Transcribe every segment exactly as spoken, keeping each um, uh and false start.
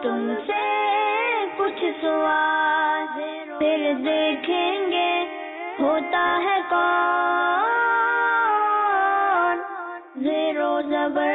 تم سے کچھ سوال پھر دیکھیں گے ہوتا ہے کون زیر و زبر.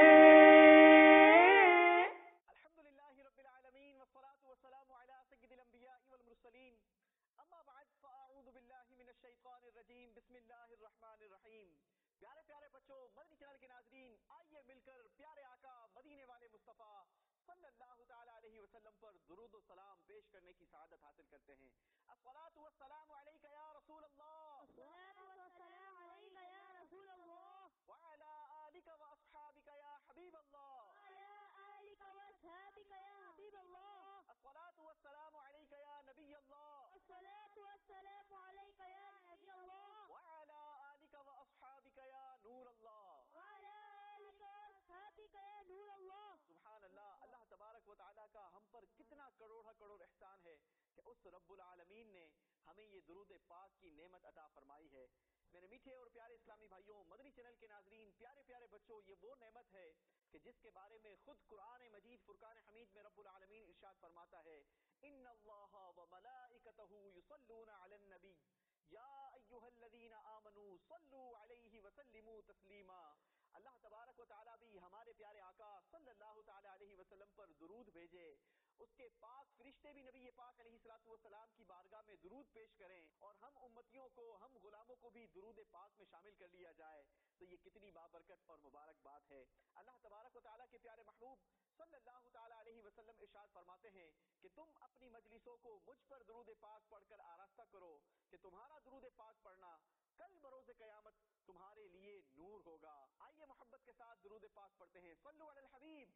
الحمدللہ رب العالمین والصلاة والسلام علی سید الانبیاء والمرسلین اما بعد فاعوذ باللہ من الشیطان الرجیم بسم اللہ الرحمن الرحیم. پیارے پیارے بچوں، مدنی چینل کے ناظرین، آئیے مل کر پیارے آقا مدینے والے مصطفیٰ صلی اللہ تعالی علیہ وسلم پر درود و سلام پیش کرنے کی سعادت حاصل کرتے ہیں. الصلاۃ والسلام علیک یا رسول اللہ، الصلاۃ والسلام علیک یا رسول اللہ، وعلی آلک واصحابک یا حبیب اللہ، وعلی آلک واصحابک یا حبیب اللہ، الصلاۃ والسلام علیک یا نبی اللہ، الصلاۃ والسلام علیک یا نبی اللہ، وعلی آلک واصحابک یا نور اللہ، وعلی آلک واصحابک یا نور اللہ. سبحان اللہ. اللہ تبارک و تعالیٰ کا ہم پر کتنا کروڑہ کروڑ احسان ہے کہ اس رب العالمین نے ہمیں یہ درود پاک کی نعمت عطا فرمائی ہے. میرے میٹھے اور پیارے اسلامی بھائیوں، مدنی چینل کے ناظرین، پیارے پیارے بچوں، یہ وہ نعمت ہے کہ جس کے بارے میں خود قرآن مجید فرقان حمید میں رب العالمین ارشاد فرماتا ہے، ان اللہ وملائکتہ یصلون علی النبی یا ایھا الذین آمنوا صلوا علیہ وسلموا تسلیما. اللہ تبارک و تعالیٰ بھی ہمارے پیارے آقا صلی اللہ تعالی علیہ وسلم پر درود بھیجے، اس کے پاک فرشتے بھی نبی پاک علیہ الصلوۃ والسلام کی بارگاہ میں درود پیش کریں، اور ہم امتیوں کو، ہم غلاموں کو بھی درود پاک میں شامل کر لیا جائے، تو یہ کتنی بابرکت اور مبارک بات ہے. اللہ تبارک و تعالیٰ کے پیارے محبوب صلی اللہ تعالی علیہ وسلم ارشاد فرماتے ہیں کہ تم اپنی مجلسوں کو مجھ پر درود پاک پڑھ کر آراستہ کرو کہ تمہارا درود پاک پڑھنا کل بروز قیامت تمہارے لیے نور ہوگا. آئیے محبت کے ساتھ درود پاک پڑھتے ہیں. صلو علی الحبیب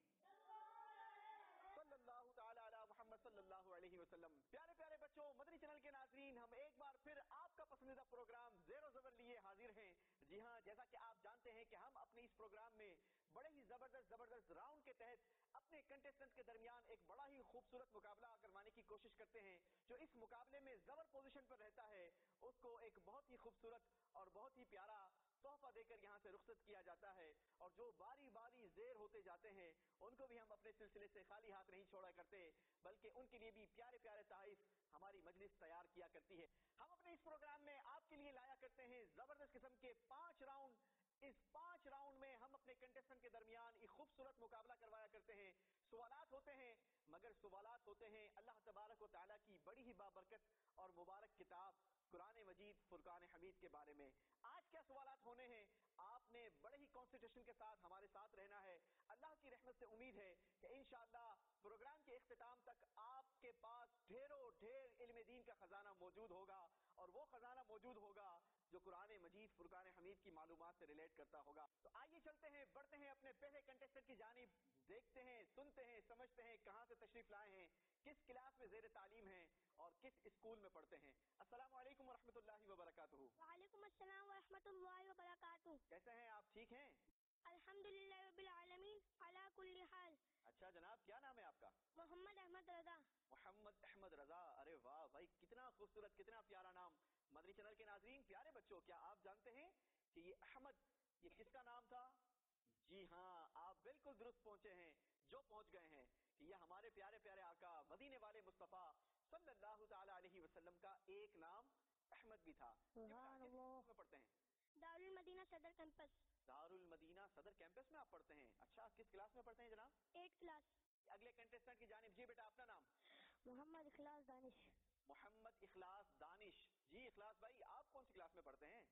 صلی اللہ تعالی علی محمد صلی اللہ علیہ وسلم. پیارے پیارے بچوں، مدنی چینل کے ناظرین، ہم ایک بار پھر آپ کا پسندیدہ پروگرام زیر و زبر لیے حاضر ہیں. جی ہاں، جیسا کہ آپ جانتے ہیں کہ ہم اپنے اس پروگرام میں بڑے ہی زبردست زبردست راؤنڈ کے تحت اپنے کنٹیسٹنٹ کے درمیان ایک بڑا ہی خوبصورت مقابلہ کروانے کی کوشش کرتے ہیں. جو اس مقابلے میں زبر پوزیشن پر رہتا ہے اس کو ایک بہت ہی خوبصورت اور بہت ہی پیارا تحفہ دے کر یہاں سے رخصت کیا جاتا ہے، اور جو باری باری زیر ہوتے جاتے ہیں ان کو بھی ہم اپنے سلسلے سے خالی ہاتھ نہیں چھوڑا کرتے، بلکہ ان کے لیے بھی پیارے پیارے تحائف ہماری مجلس تیار کیا کرتی ہے. ہم اپنے اس پروگرام میں آپ کے لیے لایا کرتے ہیں زبردست قسم کے پانچ راؤنڈ. اس پانچ راؤنڈ میں ہم اپنے کنٹیسٹنٹ کے درمیان ایک خوبصورت مقابلہ کروایا کرتے ہیں. سوالات ہوتے ہیں، مگر سوالات ہوتے ہیں اللہ تبارک و تعالیٰ کی بڑی ہی بابرکت اور مبارک کتاب قرآن مجید فرقان حمید کے بارے میں. آج کیا سوالات ہونے ہیں؟ آپ نے بڑے ہی کانسنٹریشن کے ساتھ ہمارے ساتھ رہنا ہے. اللہ کی رحمت سے امید ہے کہ انشاءاللہ پروگرام کے اختتام تک آپ کے پاس ڈھیروں ڈھیر علم دین کا خزانہ موجود ہوگا، اور وہ خزانہ موجود ہوگا جو قرآن مجید فرقان حمید کی معلومات سے ریلیٹ کرتا ہوگا. تو آئیے چلتے ہیں، بڑھتے ہیں اپنے پہلے کنٹیسٹنٹ کی جانب، دیکھتے ہیں، سنتے ہیں، سمجھتے ہیں کہاں سے تشریف لائے ہیں، کس کلاس میں زیر تعلیم ہیں اور کس اسکول میں پڑھتے ہیں. السلام علیکم ورحمۃ اللہ وبرکاتہ. وعلیکم السلام ورحمۃ اللہ وبرکاتہ. کیسے ہیں آپ؟ ٹھیک ہیں؟ الحمدللہ رب العالمین علی کل حال. اچھا جناب، کیا نام ہے آپ کا؟ محمد احمد رضا. محمد احمد رضا. ارے واہ بھائی، کتنا خوبصورت، کتنا پیارا نام. مدنی چینل کے ناظرین، پیارے بچوں، کیا آپ جانتے ہیں کہ یہ احمد یہ کس کا نام تھا؟ جی ہاں، آپ بالکل درست پہنچے ہیں، جو پہنچ گئے ہیں کہ یہ ہمارے پیارے پیارے آقا مدینے والے مصطفیٰ صلی اللہ تعالی علیہ وسلم کا ایک نام احمد بھی تھا. سبحان اللہ. میں پڑھتے ہیں دارالمدینہ صدر کیمپس. دارالمدینہ صدر کیمپس میں آپ پڑھتے ہیں. اچھا، کس کلاس میں پڑھتے ہیں جناب؟ Eight class. اگلے کنٹیسٹنٹ کی جانب. جی بیٹا، اپنا نام؟ محمد اخلاص دانش. محمد اخلاص دانش. جی اخلاص بھائی، آپ کون سی کلاس میں پڑھتے ہیں؟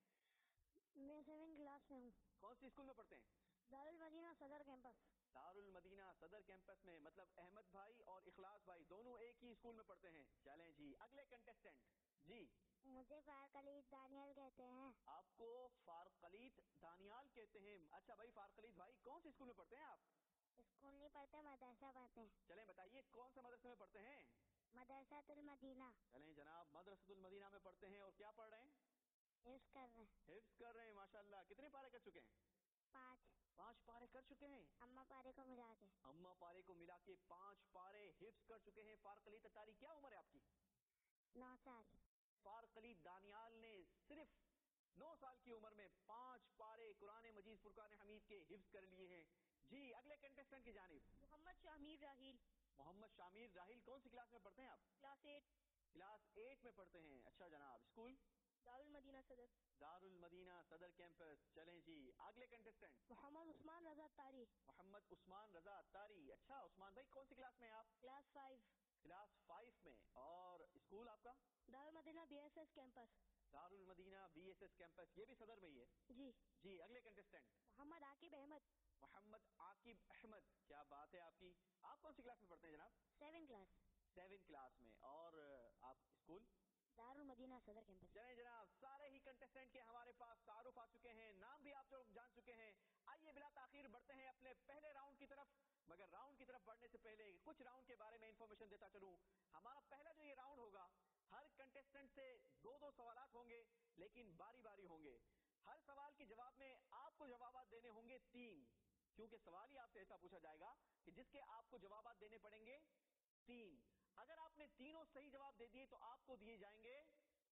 میں سیون کلاس میں ہوں. کون سی اسکول میں پڑھتے ہیں؟ دارالمدینہ صدر کیمپس. دارالمدینہ صدر کیمپس میں، مطلب احمد بھائی اور اخلاص بھائی دونوں ایک ہی اسکول میں پڑھتے ہیں. چلیں جی، اگلے کنٹیسٹنٹ. جی، مجھے فارقلیت دانیال کہتے ہیں. آپ کو فارقلیت دانیال کہتے ہیں. اچھا بھائی فارقلیت بھائی، کون سی اسکول میں پڑھتے ہیں آپ؟ اسکول نہیں پڑھتے، مدرسہ پڑھتے ہیں. چلیں بتائیے، کون سے مدرسے میں پڑھتے ہیں؟ مدرسہ المدینہ. چلیں جناب، مدرسۃ المدینہ میں پڑھتے ہیں، اور کیا پڑھ رہے ہیں؟ حفظ کر رہے ہیں. حفظ کر رہے ہیں. ماشاءاللہ. کتنے پارے کر چکے ہیں؟ پانچ. پانچ پارے کر چکے ہیں. اما پارے کو ملا کے. اما پارے کو ملا کے پانچ پارے حفظ کر چکے ہیں. فارقلیت اتاری، کیا عمر ہے آپ کی؟ نو سال. فارقلیت دانیال نے صرف نو سال کی عمر میں پانچ پارے قرآن مجید فرقان حمید کے حفظ کر لیے ہیں. جی، اگلے کنٹیسٹنٹ کی جانب. محمد شامیر راہیل. محمد شامیر راہیل کون سی کلاس میں پڑھتے ہیں آپ؟ کلاس ایٹ، کلاس ایٹ میں پڑھتے ہیں. اچھا جناب. اسکول؟ دارالمدینہ صدر. دارالمدینہ صدر کیمپس. چلیں جی اگلے کنٹestant. محمد عثمان رضا تاری. محمد عثمان رضا اتاری. اچھا عثمان بھائی کون سی کلاس میں ہیں آپ؟ کلاس فائیو، کلاس فائیو میں. اور اسکول آپ کا؟ Darul Madinah B S S campus. Darul Madinah B S S campus. یہ بھی صدر میں ہی ہے. جی. جی اگلے کنٹestant. محمد عاقب احمد. محمد عاقب احمد. کیا بات ہے آپ کی. آپ کون سی کلاس میں پڑھتے ہیں جناب؟ سیون کلاس، سیون کلاس میں. اور آپ اسکول؟ دارالمدینہ صدر کیمپس. چلیں جناب سارے ہی کنٹestant کے ہمارے پاس تعارف آ چکے ہیں, نام بھی آپ لوگ جان چکے ہیں. آئیے بلا تاخیر بڑھتے ہیں اپنے پہلے راؤنڈ کی طرف. مگر راؤنڈ کی طرف بڑھنے سے پہلے کچھ راؤنڈ کے بارے میں انفارمیشن دیتا چلوں. ہمارا پہلا جو یہ راؤنڈ ہوگا, ہر کنٹestant سے دو دو سوالات ہوں گے لیکن باری باری ہوں گے. ہر سوال کے جواب میں آپ کو جوابات دینے ہوں گے تین, کیونکہ سوال ہی آپ سے ایسا پوچھا جائے گا کہ جس کے آپ کو جوابات دینے پڑیں گے تین. اگر آپ نے تینوں صحیح جواب دے دیے تو آپ کو دیے جائیں گے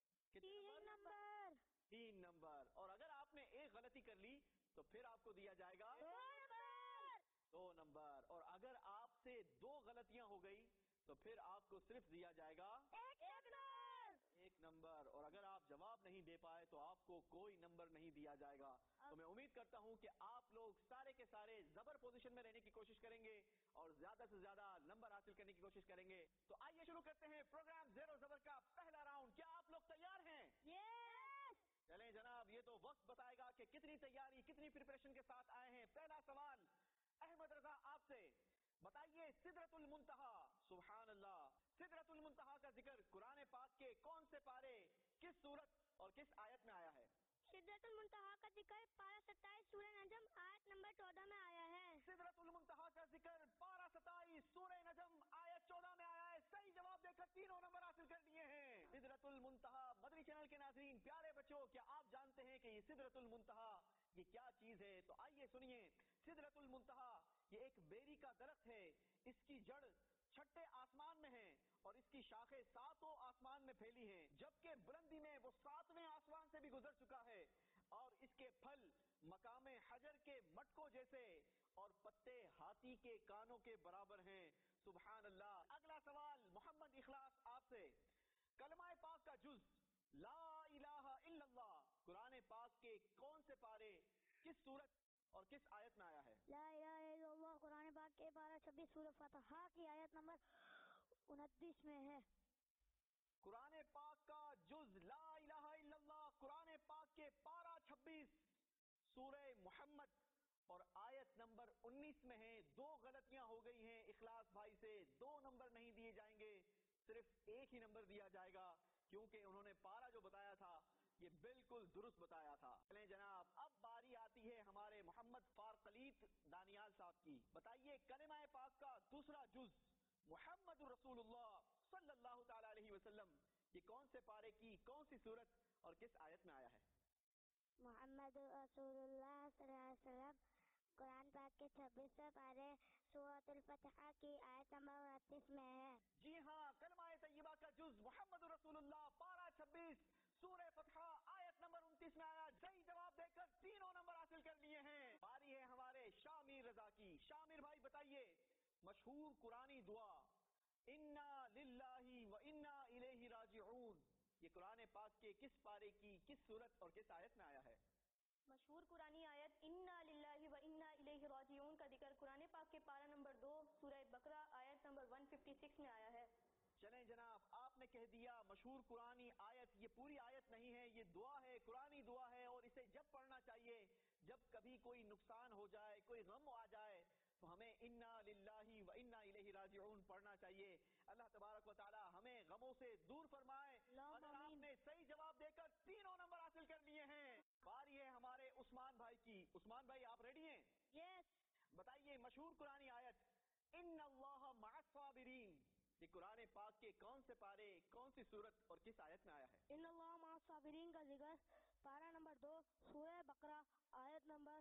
تین نمبر. تین نمبر. اور اگر آپ نے ایک غلطی کر لی تو پھر آپ کو دیا جائے گا دو نمبر. دو نمبر. اور اگر آپ سے دو غلطیاں ہو گئی تو پھر آپ کو صرف دیا جائے گا ایک نمبر. ایک نمبر. اور اگر آپ جواب نہیں دے پائے تو آپ کو کوئی نمبر نہیں دیا جائے گا. تو میں امید کرتا ہوں کہ آپ لوگ سارے کے سارے زبر پوزیشن میں رہنے کی کوشش کریں گے اور زیادہ سے زیادہ نمبر حاصل کرنے کی کوشش کریں گے. تو آئیے شروع کرتے ہیں پروگرام زیرو زبر کا پہلا راؤنڈ. کیا آپ لوگ تیار ہیں؟ یس. چلیں جناب, یہ تو وقت بتائے گا کہ کتنی تیاری کتنی پریپریشن کے ساتھ آئے ہیں. پہلا سوال احمد رضا آپ سے. بتائیے سدرۃ المنتہا, سبحان اللہ, سدرۃ المنتہا کا ذکر قرآن پاک کے کون سے پارے, کس سورت اور کس آیت میں آیا ہے؟ سدرۃ المنتہا کا ذکر پارہ ستائیس سورہ نجم آیت نمبر چودہ میں آیا ہے. سدرۃ المنتہا کا ذکر پارہ ستائیس سورہ نجم آیت چودہ میں آیا ہے. صحیح جواب دے کر تینوں نمبر حاصل کر لیے ہیں. سدرۃ المنتہا. مدنی چینل کے ناظرین پیارے بچوں, کیا آپ جانتے ہیں کہ یہ سدرۃ المنتہا یہ کیا چیز ہے؟ تو آئیے سنیے. سدرۃ المنتہا یہ ایک بیری کا درخت ہے. اس کی جڑ چھٹے آسمان میں ہیں اور اس کی شاخیں ساتوں آسمان میں پھیلی ہیں, جبکہ بلندی میں وہ ساتویں آسمان سے بھی گزر چکا ہے. اور اس کے پھل مقام حجر کے مٹکوں جیسے اور پتے ہاتھی کے کانوں کے برابر ہیں. سبحان اللہ. اگلا سوال محمد اخلاص آپ سے. کلمہ پاک کا جز لا الہ الا اللہ قرآن پاک کے کون سے پارے, کس سورت اور کس آیت میں آیا ہے؟ لا الہ الا اللہ قرآن پاک کے پارہ چھبیس سورہ فاتحہ کی آیت نمبر انتیس میں ہے. قرآن پاک کا جز لا الہ الا اللہ قرآن پاک کے پارہ چھبیس سورہ محمد اور آیت نمبر انیس میں ہے. دو غلطیاں ہو گئی ہیں اخلاص بھائی سے, دو نمبر نہیں دیے جائیں گے, صرف ایک ہی نمبر دیا جائے گا کیونکہ انہوں نے پارہ جو بتایا تھا یہ بالکل درست بتایا تھا. چلیں جناب, اب باری آتی ہے ہمارے محمد فارقلیت دانیال صاحب کی. بتائیے کلمہ پاک کا دوسرا جز محمد رسول اللہ صلی اللہ تعالی علیہ وسلم یہ کون سے پارے کی کون سی سورت اور کس آیت میں آیا ہے؟ محمد رسول اللہ صلی اللہ علیہ وسلم قرآن پاک کے چھبیسویں پارے سورۃ الفتح کی آیت نمبر انتیس میں ہے. جی ہاں, کلمہ طیبہ کا جز محمد رسول اللہ پارہ چھبیس سورہ فتح آیت نمبر انتیس میں آیا. صحیح جواب دے کر تینوں نمبر حاصل کر لیے ہیں. باری ہے ہمارے شامیر رضا کی. شامیر بھائی بتائیے مشہور قرآنی دعا انا للہ و انا الیہ راجعون یہ قرآن پاک کے کس پارے کی کس سورت اور کس آیت میں آیا ہے؟ مشہور قرآنی آیت انا للہ و انا الیہ راجعون کا ذکر قرآن پاک کے پارہ نمبر دو سورہ بقرہ آیت نمبر ایک سو چھپن میں آیا ہے. چلیں جناب, آپ نے کہہ دیا مشہور قرآنی آیت. یہ پوری آیت نہیں ہے, یہ دعا ہے, قرآنی دعا ہے, اور اسے جب پڑھنا چاہیے جب کبھی کوئی نقصان ہو جائے, کوئی غم آ جائے تو ہمیں انا للہ و انا الیہ راجعون پڑھنا چاہیے. اللہ تبارک و تعالی ہمیں غموں سے دور فرمائے. اگر آپ نے صحیح جواب دے کر تینوں نمبر حاصل کر لیے ہیں. باری ہے ہمارے عثمان بھائی کی. عثمان بھائی آپ ریڈی ہیں؟ یس. بتائیے مشہور قرآنی آیت ان اللہ مع الصابرین یہ قرآن پاک کے کون سے پارے کون سی سورت اور کس آیت میں آیا ہے؟ ان اللہ مع الصابرین کا ذکر پارہ نمبر دو سورہ بقرہ آیت نمبر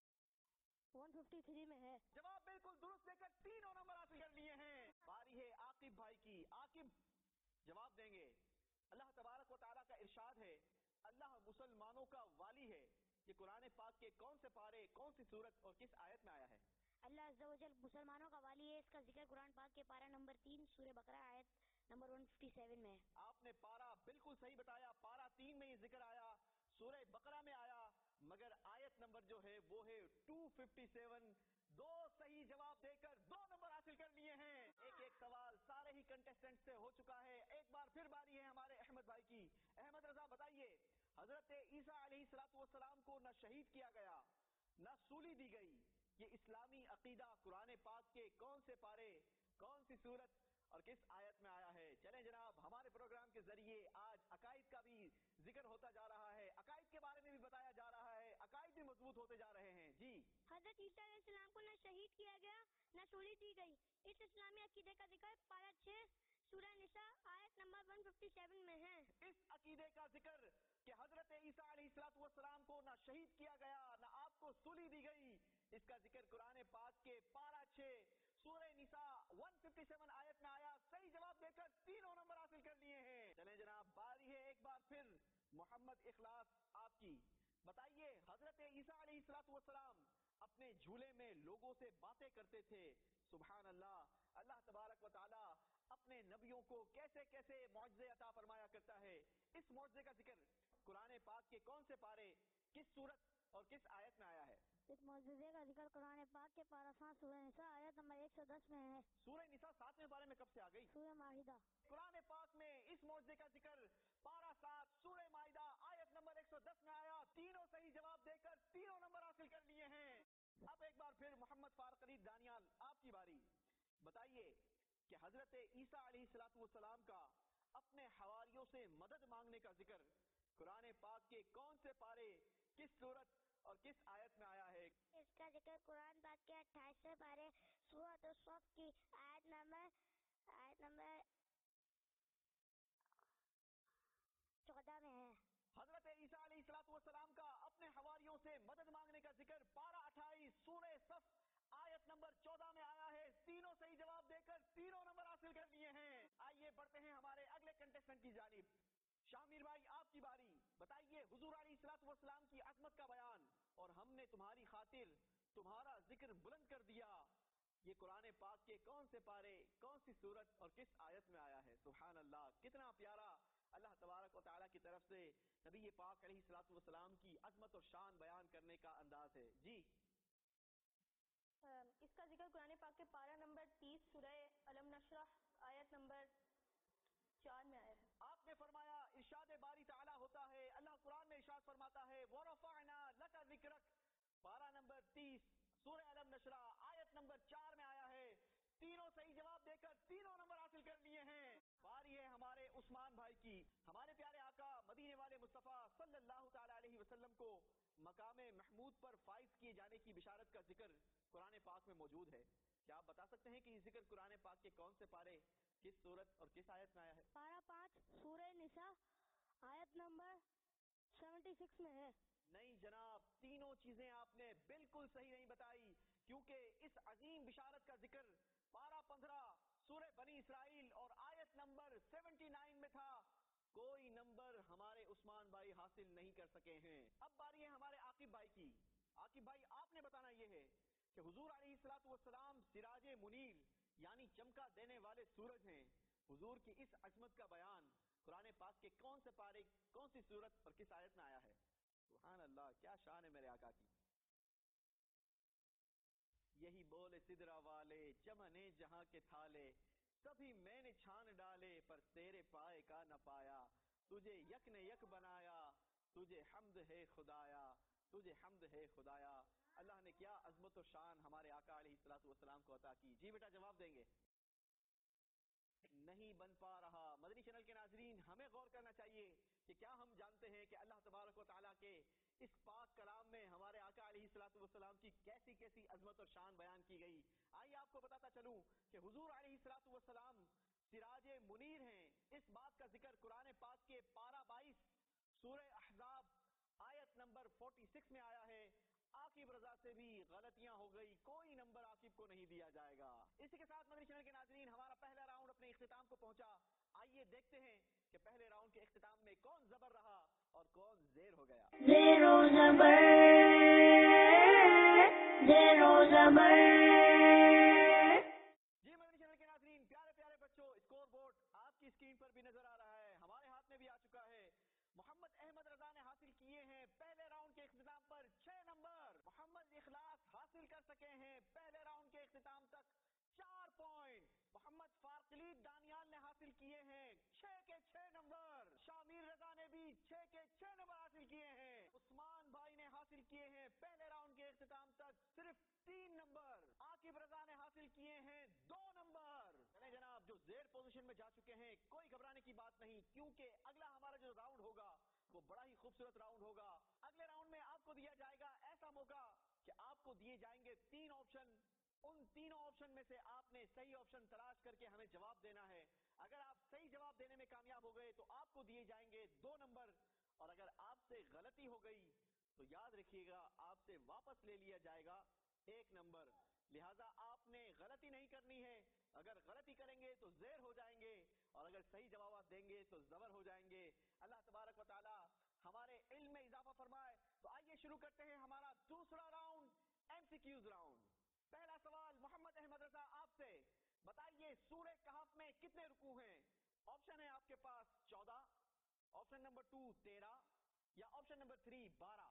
ایک سو ترپن میں ہے. جواب بالکل درست دے کر تینوں نمبر حاصل کر لیے ہیں. باری ہے عاقب بھائی کی. عاقب جواب دیں گے. اللہ تبارک و تعالیٰ کا ارشاد ہے اللہ مسلمانوں کا والی ہے یہ قرآن پاک کے کون سے پارے کون سی سورت اور کس آیت میں آیا ہے؟ اللہ عز و جل مسلمانوں کا والی ہے. اس کا ذکر قرآن پاک کے پارہ نمبر تین سورہ بقرہ آیت نمبر ایک سو سیون میں ہے. آپ نے پارہ بالکل صحیح بتایا. پارہ تین میں یہ ذکر آیا, سورہ بقرہ میں آیا, مگر آیت نمبر جو ہے وہ ہے دو سو سیون. دو صحیح جواب دے کر دو نمبر حاصل کر لیے ہیں. ایک ایک سوال سارے ہی کنٹیسٹنٹ سے ہو چکا ہے. ایک بار پھر باری ہے ہمارے احمد بھائی کی. احمد رضا بتائیے, حضرت عیسیٰ علیہ الصلوۃ والسلام کو نہ شہید کیا گیا نہ سولی دی گئی, یہ اسلامی عقیدہ قرآن پاک کے کون سے پارے, کون سی سورت اور کس آیت میں آیا ہے؟ چلیں جناب, ہمارے پروگرام کے ذریعے آج عقائد کا بھی ذکر ہوتا جا رہا ہے, عقائد کے بارے میں بھی بتایا جا رہا ہے, عقائد بھی مضبوط ہوتے جا رہے ہیں. جی, حضرت عیسیٰ علیہ السلام کو نہ شہید کیا گیا نہ سولی دی گئی, اس اسلامی عقیدے کا ذکر پارہ چھ سورہ نساء آیت نمبر ایک سو سیون میں ہے. اس عقیدے کا ذکر کہ حضرت عیسیٰ علیہ الصلوۃ والسلام کو نہ شہید کیا گیا نہ آپ کو سولی دی گئی, اس کا ذکر قرآن پاک کے پارہ چھ سورہ نساء ایک سو سیون آیت میں آیا. صحیح جواب دے کر تینوں نمبر حاصل کر لیے ہیں. چلیں جناب, باری ہے ایک بار پھر محمد اخلاص آپ کی. بتائیے, حضرت عیسیٰ علیہ الصلوۃ والسلام اپنے جھولے میں لوگوں سے باتیں کرتے تھے. سبحان اللہ, اللہ تبارک و تعالی اپنے نبیوں کو کیسے کیسے معجزے عطا فرمایا کرتا ہے. اس معجزے کا ذکر قرآن پاک کے کون سے پارے, کس سورت اور کس آیت میں آیا ہے؟ اس معجزے کا ذکر قرآن پاک کے پارہ سات سورہ نساء آیت نمبر ایک سو دس میں ہے. سورہ نساء ساتویں پارے میں کب سے آ گئی؟ سورہ مائدہ. قرآن پاک میں اس معجزے کا ذکر پارہ سات سورہ مائدہ آیت نمبر ایک سو دس میں آیا. تینوں صحیح جواب دے کر تینوں نمبر حاصل کر لیے ہیں. اب ایک بار پھر محمد فاروق علی دانیال آپ کی باری. بتائیے کہ حضرت عیسیٰ علیہ الصلوۃ والسلام کا اپنے حواریوں سے مدد مانگنے کا ذکر قرآن پاک کے کون سے پارے, کس سورت اور کس آیت میں آیا ہے؟ اس کا ذکر قرآن پاک کے اٹھائیسویں پارے سورۃ الصف کی آیت نمبر آیت نمبر چودہ میں ہے. حضرت عیسیٰ علیہ الصلوۃ والسلام کا اپنے حواریوں سے مدد مانگنے کا ذکر پارہ اٹھائیس سورہ صف آیت نمبر چودہ میں آیا ہے. تینوں صحیح جواب دے کر تینوں نمبر حاصل کر لیے ہیں. آئیے بڑھتے ہیں ہمارے اگلے کنٹیسٹنٹ کی جانب. شامیر بھائی آپ کی باری. بتائیے, حضور علیہ الصلوۃ والسلام کی عظمت کا بیان اور ہم نے تمہاری خاطر تمہارا ذکر بلند کر دیا, یہ قرآن پاک کے کون سے پارے, کون سی سورت اور کس آیت میں آیا ہے؟ سبحان اللہ, کتنا پیارا اللہ تبارک و تعالیٰ کی طرف سے نبی پاک علیہ الصلوۃ والسلام کی عظمت اور شان بیان کرنے کا انداز ہے. جی, اس کا ذکر قرآن پاک کے پارہ نمبر تیس سورہ الم نشرح آیت نمبر چار میں آیا ہے. آپ نے فرمایا ارشاد باری تعالیٰ ہوتا ہے, اللہ قرآن میں ارشاد فرماتا ہے وَرَفَعْنَا لَكَ ذِكْرَكَ, پارہ نمبر تیس سورہ الم نشرح آیت نمبر چار میں آیا ہے. تینوں صحیح جواب دے کر تینوں نمبر حاصل کر لیے ہیں. باری ہے ہمارے عثمان بھائی کی. ہمارے پیارے آقا مدینے والے مصطفیٰ صلی اللہ تعالی علیہ وسلم کو مقام محمود پر فائز کیے جانے کی بشارت کا ذکر قرآن پاک میں موجود ہے. کیا آپ بتا سکتے ہیں کہ یہ ذکر قرآن پاک کے کون سے پارے, کس سورت اور کس آیت میں آیا ہے؟ پارہ پانچ سورہ نساء آیت نمبر چھہتر میں ہے. نہیں جناب, تینوں چیزیں آپ نے بالکل صحیح نہیں بتائی, کیونکہ اس عظیم بشارت کا ذکر پارہ پندرہ سورہ بنی اسرائیل اور آیت نمبر ننانوے میں تھا. کوئی نمبر ہمارے عثمان بھائی حاصل نہیں کر سکے ہیں. اب باری ہے ہمارے عاقب بھائی کی. عاقب بھائی آپ نے بتانا یہ ہے کہ حضور علیہ الصلوۃ والسلام سراج منیر یعنی چمکا دینے والے سورج ہیں. حضور کی اس عظمت کا بیان قرآن پاک کے کون سے پارے, کون سی سورت اور کس آیت میں آیا ہے؟ سبحان اللہ, کیا شان ہے میرے آقا کی. یہی بولے سدرا والے چمنے جہاں کے تھالے, سبھی میں نے چھان ڈالے پر تیرے پائے کا نہ پایا. تجھے یک نے یک بنایا, تجھے حمد ہے خدایا, تجھے حمد ہے خدایا. اللہ نے کیا عظمت و شان ہمارے آقا علیہ الصلوۃ والسلام کو عطا کی. جی بیٹا جواب دیں گے. نہیں بن پا رہا. مدنی چینل کے ناظرین, ہمیں غور کرنا چاہیے کہ کیا ہم جانتے ہیں کہ اللہ تبارک و تعالیٰ کے اس پاک کلام میں ہمارے آقا علیہ الصلوۃ والسلام کی کیسی کیسی عظمت اور شان بیان کی گئی. آئیے آپ کو بتاتا چلوں کہ حضور علیہ الصلوۃ والسلام سراج منیر ہیں. اس بات کا ذکر قرآن پاک کے پارہ بائیس سورہ احزاب آیت نمبر چھیالیس میں آیا ہے. عاقب رضا سے بھی غلطیاں ہو گئی, کوئی نمبر عاقب کو نہیں دیا جائے گا. اسی کے ساتھ مدنی چینل کے ناظرین, ہمارا پہلا راؤنڈ اپنے اختتام کو پہنچا. آئیے دیکھتے ہیں کہ پہلے راؤنڈ کے اختتام میں کون زبر رہا اور کون زیر ہو گیا. زیر و زبر, زیر و زبر. فارقلید دانیال نے حاصل کیے ہیں چھ کے چھ نمبر. شامیر رضا نے بھی چھ کے چھ نمبر حاصل کیے ہیں. عثمان بھائی نے حاصل کیے ہیں پہلے راؤنڈ کے اختتام تک صرف تین نمبر. عاقب رضا نے حاصل کیے ہیں دو نمبر. چلیں جناب, جو زیر پوزیشن میں جا چکے ہیں کوئی گھبرانے کی بات نہیں, کیونکہ اگلا ہمارا جو راؤنڈ ہوگا وہ بڑا ہی خوبصورت راؤنڈ ہوگا. اگلے راؤنڈ میں آپ کو دیا جائے گا ایسا موقع کہ آپ کو دیے جائیں گے تین آپشن. ان تینوں آپشن میں سے آپ نے صحیح آپشن تلاش کر کے ہمیں جواب دینا ہے. اگر آپ صحیح جواب دینے میں کامیاب ہو گئے تو آپ کو دیے جائیں گے دو نمبر, اور اگر آپ سے غلطی ہو گئی تو یاد رکھیے گا آپ سے واپس لے لیا جائے گا ایک نمبر. لہذا آپ نے غلطی نہیں کرنی ہے. اگر غلطی کریں گے تو زیر ہو جائیں گے, اور اگر صحیح جوابات دیں گے تو زبر ہو جائیں گے. اللہ تبارک و تعالی ہمارے علم میں اضافہ فرمائے. تو آئیے شروع کرتے ہیں ہمارا دوسرا round, M C Qs round. پہلا سوال محمد احمد رضا آپ سے, بتائیے سورہ کہف میں کتنے رکوع ہیں؟ آپشن ہے آپ کے پاس چودہ, آپشن نمبر ٹو تیرہ, یا آپشن نمبر تھری بارہ.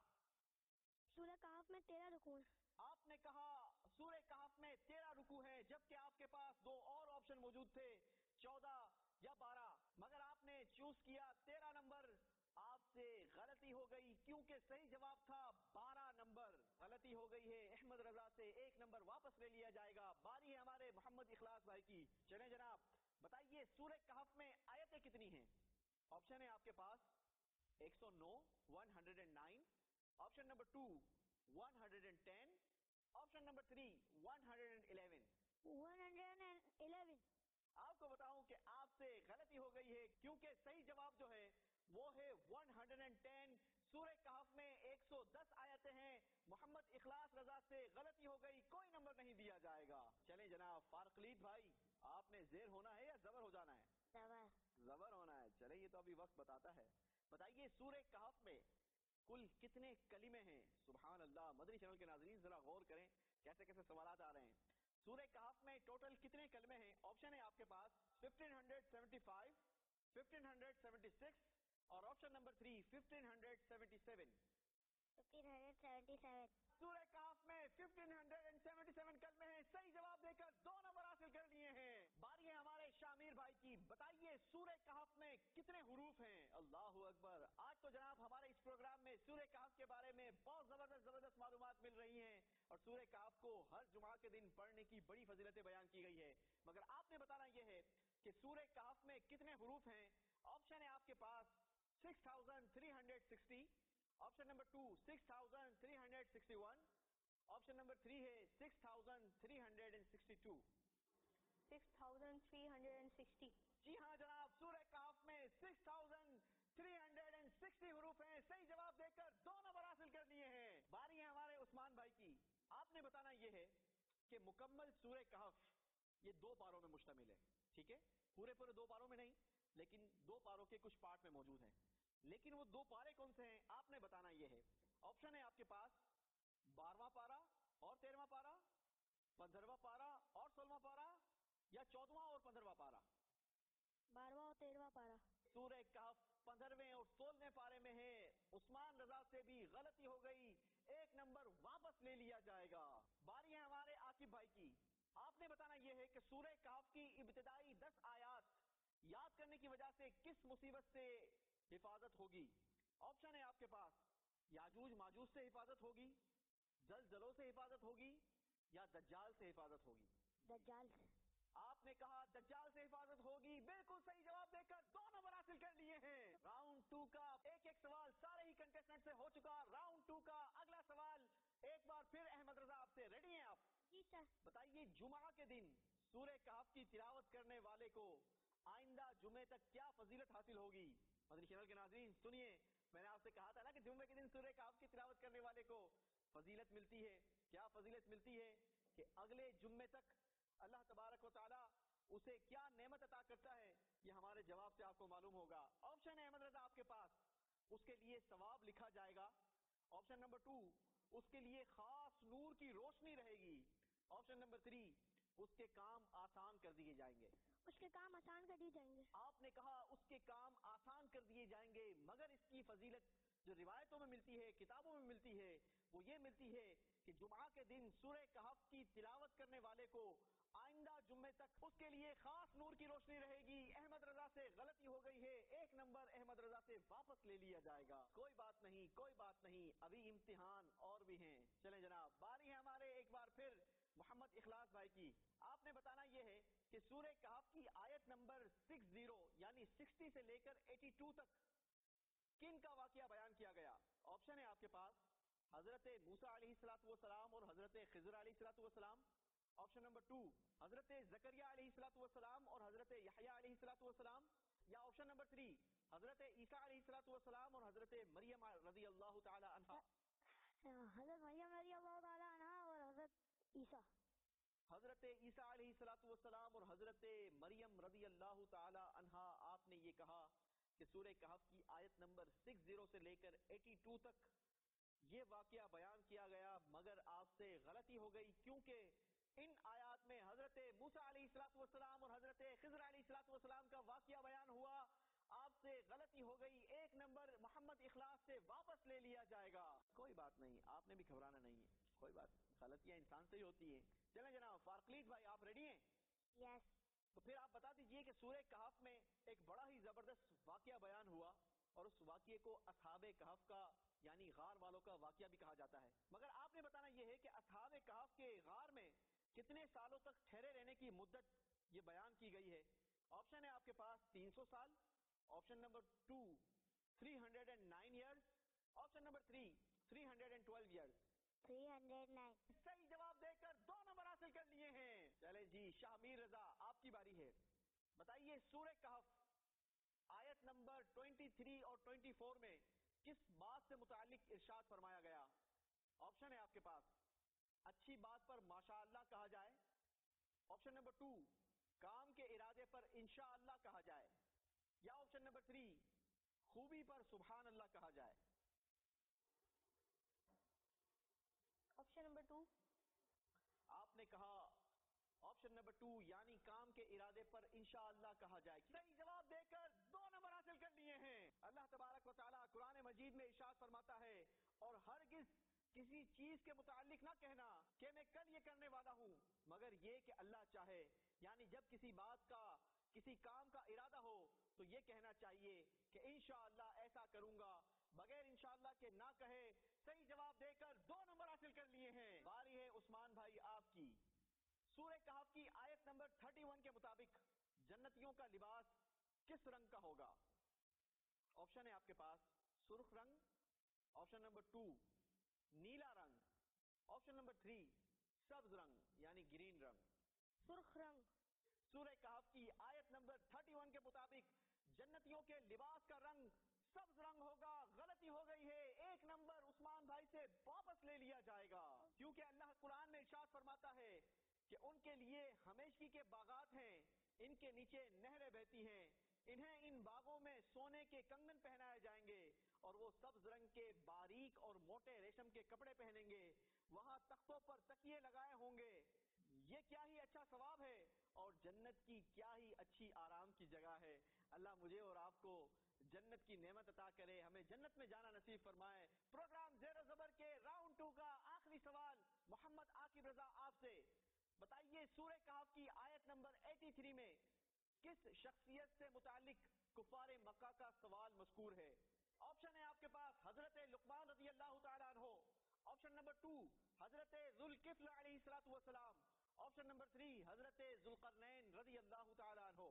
سورہ کہف میں تیرہ رکوع ہیں. آپ نے کہا سورہ کہف میں تیرہ رکوع ہیں, جبکہ آپ کے پاس دو اور آپشن موجود تھے چودہ یا بارہ, مگر آپ نے چوز کیا تیرہ نمبر. آپ سے غلطی ہو گئی کیونکہ صحیح جواب تھا بارہ نمبر. غلطی ہو گئی ہے احمد رضا سے, ایک نمبر واپس لے لیا جائے گا. باری ہے ہمارے محمد اخلاص بھائی کی. چلیں جناب, بتائیے سورہ کہف میں آیتیں کتنی ہیں؟ آپشن ہے آپ کے پاس ایک سو نو, one hundred and nine, option number two one hundred and ten, option number three one hundred and eleven. One hundred and eleven. آپ کو بتاؤں کہ آپ سے غلطی ہو گئی ہے کیونکہ صحیح جواب جو ہے وہ ہے ون ہنڈریڈ اینڈ ٹین. سورہ کہف میں ایک سو دس آیتیں ہیں. محمد اخلاص رضا سے غلطی ہو گئی, کوئی نمبر نہیں دیا جائے گا. چلیں جناب فارقلید بھائی, آپ نے زیر ہونا ہے یا زبر ہو جانا ہے؟ زبر. زبر ہونا ہے. چلیں یہ تو ابھی وقت بتاتا ہے. بتائیے سورہ کہف میں کل کتنے کلمے ہیں؟ سبحان اللہ, مدنی چینل کے ناظرین ذرا غور کریں کیسے کیسے سوالات آ رہے ہیں. سورہ کہف میں ٹوٹل کتنے کلمے ہیں؟ آپشن ہے آپ کے پاس fifteen hundred seventy five, fifteen hundred seventy six, اور option number three fifteen hundred seventy seven. Fifteen hundred seventy seven. سورہ کہف میں ففٹین ہنڈریڈ سیونٹی سیون کلمے ہیں. صحیح جواب دے کر دو نمبر حاصل کر لیے ہیں. باری ہے ہمارے شامیر بھائی کی. بتائیے سورہ کہف میں کتنے حروف ہیں؟ اللہ اکبر. آج تو جناب ہمارے اس پروگرام میں سورہ کہف کے بارے میں بہت زبردست زبردست معلومات مل رہی ہیں, اور سورہ کہف کو ہر جمعہ کے دن پڑھنے کی بڑی فضیلتیں بیان کی گئی ہے. مگر آپ نے بتانا یہ ہے کہ سورہ کہف میں کتنے حروف ہیں. آپشن ہے آپ کے پاس six thousand three hundred sixty, option number two six thousand three hundred sixty one, option number three ہے six thousand three hundred and sixty two. Six thousand three hundred and sixty. جی ہاں جناب, سورہ کہف میں six thousand three hundred and sixty حروف ہیں. صحیح جواب دے کر دو نمبر حاصل کر لیے ہیں. باری ہے ہمارے عثمان بھائی کی. آپ نے بتانا یہ ہے کہ مکمل سورہ کہف یہ دو پاروں میں مشتمل ہے. ٹھیک ہے, پورے پورے دو پاروں میں نہیں, لیکن دو پاروں کے کچھ پارٹ میں موجود ہیں. لیکن وہ دو پارے کون سے ہیں آپ نے بتانا یہ ہے. آپشن ہے آپ کے پاس بارہواں پارا اور تیرہواں پارا, پندرہواں پارا اور سولہواں پارا, یا چودواں اور پندرہواں پارا. بارہواں اور تیرہواں پارا. سورہ کہف پندرہویں اور سولہویں پارے میں ہے. عثمان رضا سے بھی غلطی ہو گئی, ایک نمبر واپس لے لیا جائے گا. باری ہے ہمارے عاقب بھائی کی. آپ نے بتانا یہ ہے کہ سورہ کہف کی ابتدائی دس آیات یاد کرنے کی وجہ سے کس مصیبت سے حفاظت ہوگی. آپشن ہے آپ کے پاس یاجوج ماجوج سے حفاظت ہوگی, زلزلوں سے حفاظت ہوگی, یا دجال سے حفاظت ہوگی. دجال سے. آپ نے کہا دجال سے حفاظت ہوگی. بالکل صحیح جواب دے کر دو نمبر حاصل کر لیے ہیں. راؤنڈ ٹو کا ایک ایک سوال سارے ہی کنٹیسٹنٹ سے ہو چکا. راؤنڈ ٹو کا اگلا سوال ایک بار پھر احمد رضا آپ سے. ریڈی ہیں آپ؟ جی سر. بتائیے جمعہ کے دن سورہ کہف کی تلاوت کرنے والے کو آئندہ جمعے تک کیا فضیلت حاصل ہوگی؟ مدنی چینل کے ناظرین سنیے, میں نے آپ سے کہا تھا نا کہ جمعے کے دن سورہ کہف کی تلاوت کرنے والے کو فضیلت ملتی ہے. کیا فضیلت ملتی ہے کہ اگلے جمعے تک اللہ تبارک و تعالی اسے کیا نعمت عطا کرتا ہے, یہ ہمارے جواب سے آپ کو معلوم ہوگا. آپشن ہے احمد رضا آپ کے پاس, اس کے لیے ثواب لکھا جائے گا. آپشن نمبر ٹو, اس کے لیے خاص نور کی روشنی رہے گی. آپشن نمبر تھری, اس کے کام آسان کر دیے جائیں گے. اس کے کام آسان کر دیے جائیں گے. آپ نے کہا اس کے کام آسان کر دیے جائیں گے, مگر اس کی فضیلت جو روایتوں میں ملتی ہے, کتابوں میں ملتی ہے, وہ یہ ملتی ہے کہ جمعہ کے دن سورہ کہف کی تلاوت کرنے والے کو آئندہ جمعے تک اس کے لیے خاص نور کی روشنی رہے گی. احمد رضا سے غلطی ہو گئی ہے, ایک نمبر احمد رضا سے واپس لے لیا جائے گا. کوئی بات نہیں, کوئی بات نہیں, ابھی امتحان اور بھی ہیں. چلیں جناب, باری ہے ہمارے ایک بار پھر محمد اخلاص بھائی کی. آپ نے بتانا یہ ہے کہ سورہ کہف کی آیت نمبر سکس زیرو یعنی سکسٹی سے لے کر ایٹی ٹو تک کن کا واقعہ بیان کیا گیا. آپشن ہے آپ کے پاس حضرت موسیٰ علیہ الصلوۃ والسلام اور حضرت خضر علیہ الصلوۃ والسلام. آپشن نمبر ٹو حضرت زکریا علیہ الصلوۃ والسلام اور حضرت یحییٰ علیہ الصلوۃ والسلام. یا آپشن نمبر تھری حضرت عیسیٰ علیہ الصلوۃ والسلام اور حضرت مریم رضی اللہ تعالی عنہا. حضرت مریم رضی اللہ تعالیٰ عنہ اور حضرت عیسیٰ. حضرت عیسیٰ علیہ الصلوۃ والسلام اور حضرت مریم رضی اللہ تعالی عنہا. آپ نے یہ کہا کہ سورہ کہف کی آیت نمبر سکس زیرو سے لے کر ایٹی ٹو تک یہ واقعہ بیان کیا گیا, مگر آپ سے غلطی ہو گئی کیونکہ ان آیات میں حضرت موسیٰ علیہ الصلوۃ والسلام اور حضرت خضر علیہ الصلوۃ والسلام کا واقعہ بیان ہوا. آپ سے غلطی ہو گئی, ایک نمبر محمد اخلاص سے واپس لے لیا جائے گا. کوئی بات نہیں, آپ نے بھی گھبرانا نہیں ہے, کوئی بات, غلطیاں انسان سے ہی ہوتی ہیں. چلیں جناب, فارقلیت بھائی آپ ریڈی ہیں؟ یس. تو پھر آپ بتا دیجئے کہ سورہ کہف میں ایک بڑا ہی زبردست واقعہ بیان ہوا اور اس واقعے کو اصحاب کہف کا یعنی غار والوں کا واقعہ بھی کہا جاتا ہے. مگر آپ نے بتانا یہ ہے کہ اصحاب کہف کے غار میں کتنے سالوں تک ٹھہرے رہنے کی مدت یہ بیان کی گئی ہے. آپشن ہے آپ کے پاس تین سو سال, option number two three hundred and nine years, option number three three hundred and twelve years. Three hundred nine. صحیح جواب دے کر دو نمبر حاصل کر لیے ہیں. چلے جی, شاہ میر رضا آپ کی باری ہے. بتائیے سورہ کہف آیت نمبر ٹوینٹی تھری اور ٹوینٹی فور میں کس بات سے متعلق ارشاد فرمایا گیا. آپشن ہے آپ کے پاس اچھی بات پر ماشاء اللہ کہا جائے, آپشن نمبر ٹو کام کے ارادے پر انشاءاللہ کہا جائے, یا آپشن نمبر تھری خوبی پر سبحان اللہ کہا جائے. Option number two. آپ نے کہا آپشن نمبر ٹو یعنی کام کے ارادے پر انشاءاللہ کہا جائے. صحیح جواب دے کر دو نمبر حاصل کر لیے ہیں. اللہ تبارک و تعالیٰ قرآن مجید میں ارشاد فرماتا ہے, اور ہرگز کسی چیز کے متعلق نہ کہنا کہ میں کل یہ کرنے والا ہوں, مگر یہ کہ اللہ چاہے. یعنی جب کسی بات کا کسی کام کا ارادہ ہو تو یہ کہنا چاہیے کہ انشاءاللہ ایسا کروں گا, بغیر انشاءاللہ کے نہ کہے. صحیح جواب دے کر دو نمبر حاصل کر لیے ہیں. باری ہے عثمان بھائی آپ کی. سورہ کہف کی آیت نمبر تھرٹی ون کے مطابق جنتیوں کا لباس کس رنگ کا ہوگا. آپشن ہے آپ کے پاس سرخ رنگ, آپشن نمبر ٹو نیلا رنگ, آپشن نمبر تھری سبز رنگ یعنی گرین رنگ. سرخ رنگ. سورہ کہف کی آیت نمبر تھرٹی ون کے مطابق جنتیوں کے لباس کا رنگ سبز رنگ ہوگا. غلطی ہو گئی ہے, ایک نمبر عثمان بھائی سے واپس لے لیا جائے گا, کیونکہ اللہ قرآن میں ارشاد فرماتا ہے کہ ان کے لیے ہمیشگی کے باغات ہیں, ان کے نیچے نہریں بہتی ہیں, انہیں ان باغوں میں سونے کے کنگن پہنائے جائیں گے, اور وہ سبز رنگ کے باریک اور موٹے ریشم کے کپڑے پہنیں گے. وہاں تختوں پر تکیے لگائے ہوں گے. یہ کیا ہی اچھا ثواب ہے, اور جنت کی کیا ہی اچھی آرام کی جگہ ہے. اللہ مجھے اور آپ کو جنت کی نعمت عطا کرے, ہمیں جنت میں جانا نصیب فرمائے. پروگرام زیر و زبر کے راؤنڈ ٹو کا آخری سوال محمد عاقب رضا آپ سے. بتائیے سورہ کہف کی آیت نمبر ایٹی تھری میں کس شخصیت سے متعلق کفار مکہ کا سوال مذکور ہے. آپشن ہے آپ کے پاس حضرت لقمان رضی اللہ تعالیٰ عنہ, آپشن نمبر ٹو حضرت ذوالکفل علیہ الصلوۃ والسلام, آپشن نمبر تھری حضرت ذوالقرنین رضی اللہ تعالیٰ عنہ.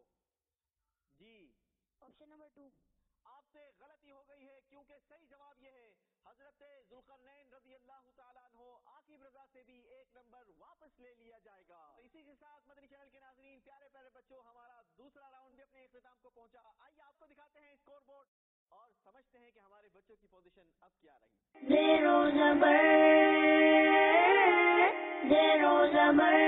جی آپشن نمبر ٹو. آپ سے غلطی ہو گئی ہے, کیونکہ صحیح جواب یہ ہے حضرت ذوالقرنین رضی اللہ تعالیٰ عنہ. عاقب رضا سے بھی ایک نمبر واپس لے لیا جائے گا. اسی کے ساتھ مدنی چینل کے ناظرین, پیارے پیارے بچوں, ہمارا دوسرا راؤنڈ بھی اپنے اختتام کو پہنچا. آئیے آپ کو دکھاتے ہیں اسکور بورڈ اور سمجھتے ہیں کہ ہمارے بچوں کی پوزیشن اب کیا رہی. زیر و زبر زیر و زبر.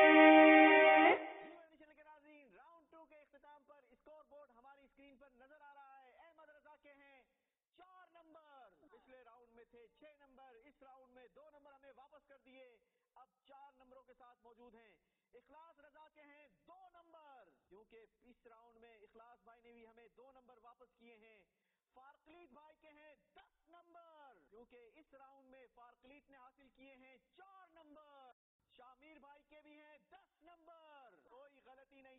راؤنڈ ٹو کے اختتام پر اسکور بورڈ ہماری اسکرین پر نظر آ رہا ہے. احمد رضا کے ہیں چار نمبر, پچھلے راؤنڈ میں تھے چھ نمبر, اس راؤنڈ میں دو نمبر ہمیں واپس کر دیے, اب چار نمبروں کے ساتھ موجود ہیں. اخلاص رضا کے ہیں دو نمبر, کیونکہ اس راؤنڈ میں اخلاص بھائی نے بھی ہمیں دو نمبر واپس کیے ہیں. فارقلیت بھائی کے ہیں دس نمبر, کیونکہ اس راؤنڈ میں فارقلیت نے حاصل کیے ہیں چار نمبر. شامیر بھائی کے بھی ہیں دس نمبر.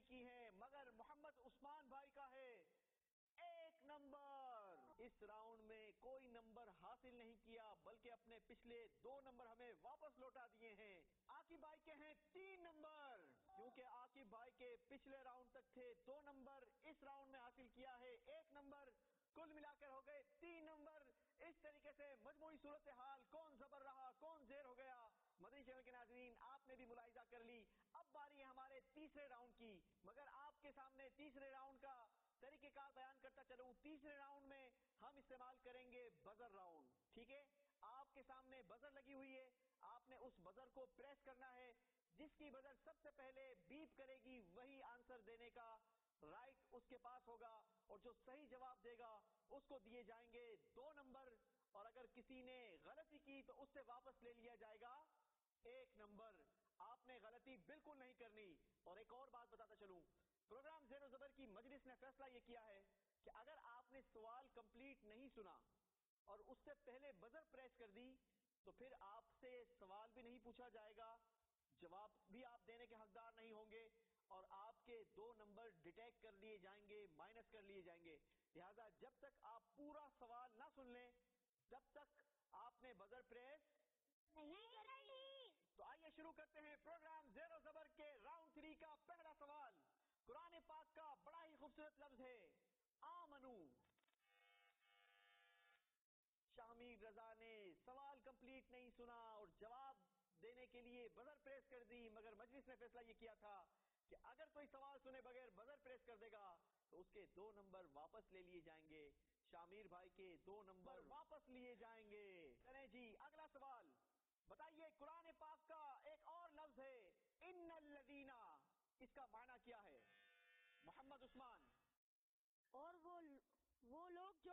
کی ہیں مگر محمد عثمان بھائی کا ہے ایک نمبر. اس راؤنڈ میں کوئی نمبر حاصل نہیں کیا بلکہ اپنے پچھلے دو نمبر ہمیں واپس لوٹا دیے ہیں. عاقب بھائی کے ہیں تین نمبر کیونکہ عاقب بھائی کے پچھلے راؤنڈ تک تھے دو نمبر, اس راؤنڈ میں حاصل کیا ہے ایک نمبر, کل ملا کر ہو گئے تین نمبر. اس طریقے سے مجموعی صورتحال کون زبر رہا کون زیر ہو گیا مدنی چینل کے ناظرین آپ نے بھی ملاحظہ کر لی. اب باری ہے ہمارے تیسرے راؤنڈ کی, مگر آپ کے سامنے تیسرے راؤنڈ کا طریقہ کار بیان کرتا چلوں. تیسرے راؤنڈ میں ہم استعمال کریں گے بزر راؤنڈ. ٹھیک ہے, آپ کے سامنے بزر لگی ہوئی ہے, آپ نے اس بزر کو پریس کرنا ہے. جس کی بزر سب سے پہلے بیپ کرے گی وہی آنسر دینے کا رائٹ اس کے پاس ہوگا, اور جو صحیح جواب دے گا اس کو دیے جائیں گے دو نمبر, اور اگر کسی نے غلطی کی تو اس سے واپس لے لیا جائے گا ایک نمبر. آپ نے غلطی بالکل نہیں کرنی. اور ایک اور بات بتاتا چلوں, پروگرام زیر و زبر کی مجلس نے فیصلہ یہ کیا ہے کہ اگر آپ نے سوال کمپلیٹ نہیں سنا اور اس سے پہلے بزر پریس کر دی تو پھر آپ سے سوال بھی نہیں پوچھا جائے گا, جواب بھی آپ دینے کے حقدار نہیں ہوں گے, اور آپ کے دو نمبر ڈیٹیکٹ کر لیے جائیں گے, مائنس کر لیے جائیں گے. لہذا جب تک آپ پورا سوال نہ سن لیں جب تک آپ نے بزر پریس نہیں کرنی. تو آئیے شروع کرتے ہیں پروگرام زیر و زبر کے راؤنڈ تھری کا پہلا سوال. قرآن پاک کا بڑا ہی خوبصورت لفظ ہے آمنو. شامیر رضا نے سوال کمپلیٹ نہیں سنا اور جواب دینے کے لیے بزر پریس کر دی, مگر مجلس نے فیصلہ یہ کیا تھا کہ اگر کوئی سوال سنے بغیر بزر پریس کر دے گا تو اس کے دو نمبر واپس لے لیے جائیں گے. شامیر بھائی کے دو نمبر واپس لیے جائیں گے. چلیں جی اگلا سوال بتائیے. قرآن پاک کا ایک اور لفظ ہے ان الذین, اس کا معنی کیا ہے محمد عثمان؟ اور وہ وہ لوگ جو.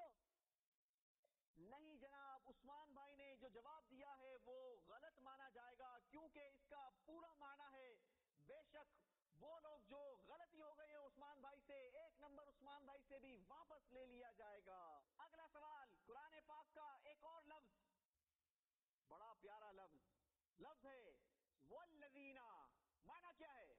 نہیں جناب, عثمان بھائی نے جو جواب دیا ہے وہ غلط مانا جائے گا کیونکہ اس کا پورا معنی ہے بے شک وہ لوگ جو. غلطی ہو گئی ہے عثمان بھائی سے, ایک نمبر عثمان بھائی سے بھی واپس لے لیا جائے گا. اگلا سوال قرآن پاک کا ایک اور لفظ, بڑا پیارا لفظ لفظ ہے والذین, معنی کیا ہے؟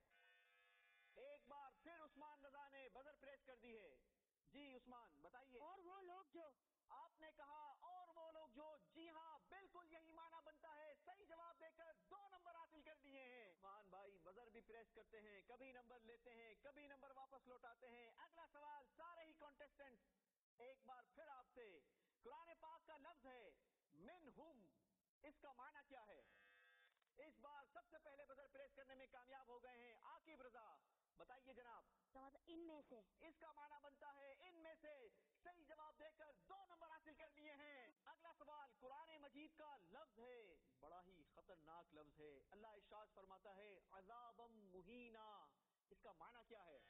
ایک بار پھر عثمان رضا نے بزر پریس کر دی ہے. جی عثمان بتائیے. اور وہ لوگ جو. آپ نے کہا اور وہ لوگ جو, جی ہاں بالکل یہی معنی بنتا ہے. صحیح جواب دے کر دو نمبر حاصل کر دیے ہیں. عثمان بھائی بزر بھی پریس کرتے ہیں, کبھی نمبر لیتے ہیں کبھی نمبر واپس لوٹاتے ہیں. اگلا سوال سارے ہی کانٹیسٹنٹ ایک بار پھر آپ سے. قرآن پاک کا لفظ ہے منہم, اس کا معنی کیا ہے؟ اس بار سب سے پہلے بزر پریس کرنے میں کامیاب ہو گئے ہیں عاقب رضا. بتائیے جناب. ان میں سے. اس کا معنی بنتا ہے ان میں سے. صحیح جواب دے کر دو نمبر حاصل کر لیے ہیں. اگلا سوال قرآن مجید کا لفظ ہے, بڑا ہی خطرناک لفظ ہے. اللہ ارشاد فرماتا ہے عذابا مہینا, اس کا معنی کیا ہے؟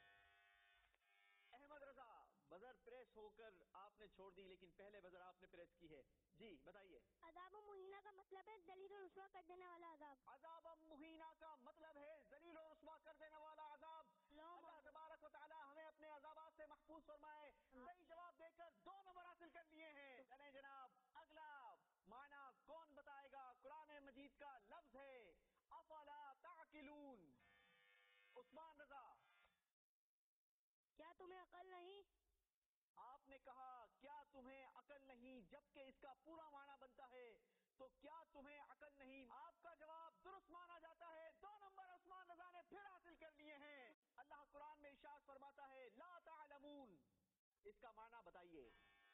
احمد رضا بزر پریس ہو کر آپ نے چھوڑ دی لیکن پہلے بزر آپ نے پریس کی ہے. جی بتائیے. عذاب مہینہ کا مطلب ہے ذلیل و رسوا کر دینے والا عذاب. عذاب مہینہ کا مطلب ہے ذلیل و رسوا کر دینے والا عذاب. اللہ تبارک و تعالی ہمیں اپنے عذابات سے محفوظ فرمائے. صحیح جواب دے کر دو نمبر حاصل کر لیے ہیں. چلیں جناب اگلا معنی کون بتائے گا؟ قرآن مجید کا لفظ ہے افلا تعقلون. عثمان رضا. کیا تمہیں عقل نہیں؟ آپ نے کہا کیا تمہیں عقل نہیں, جبکہ اس کا پورا معنی بنتا ہے تو کیا تمہیں عقل نہیں. آپ کا جواب درست مانا جاتا ہے. دو نمبر عثمان رضا نے پھر حاصل کر لیے ہیں. اللہ قرآن میں ارشاد فرماتا ہے لا تعلمون, اس کا معنی بتائیے.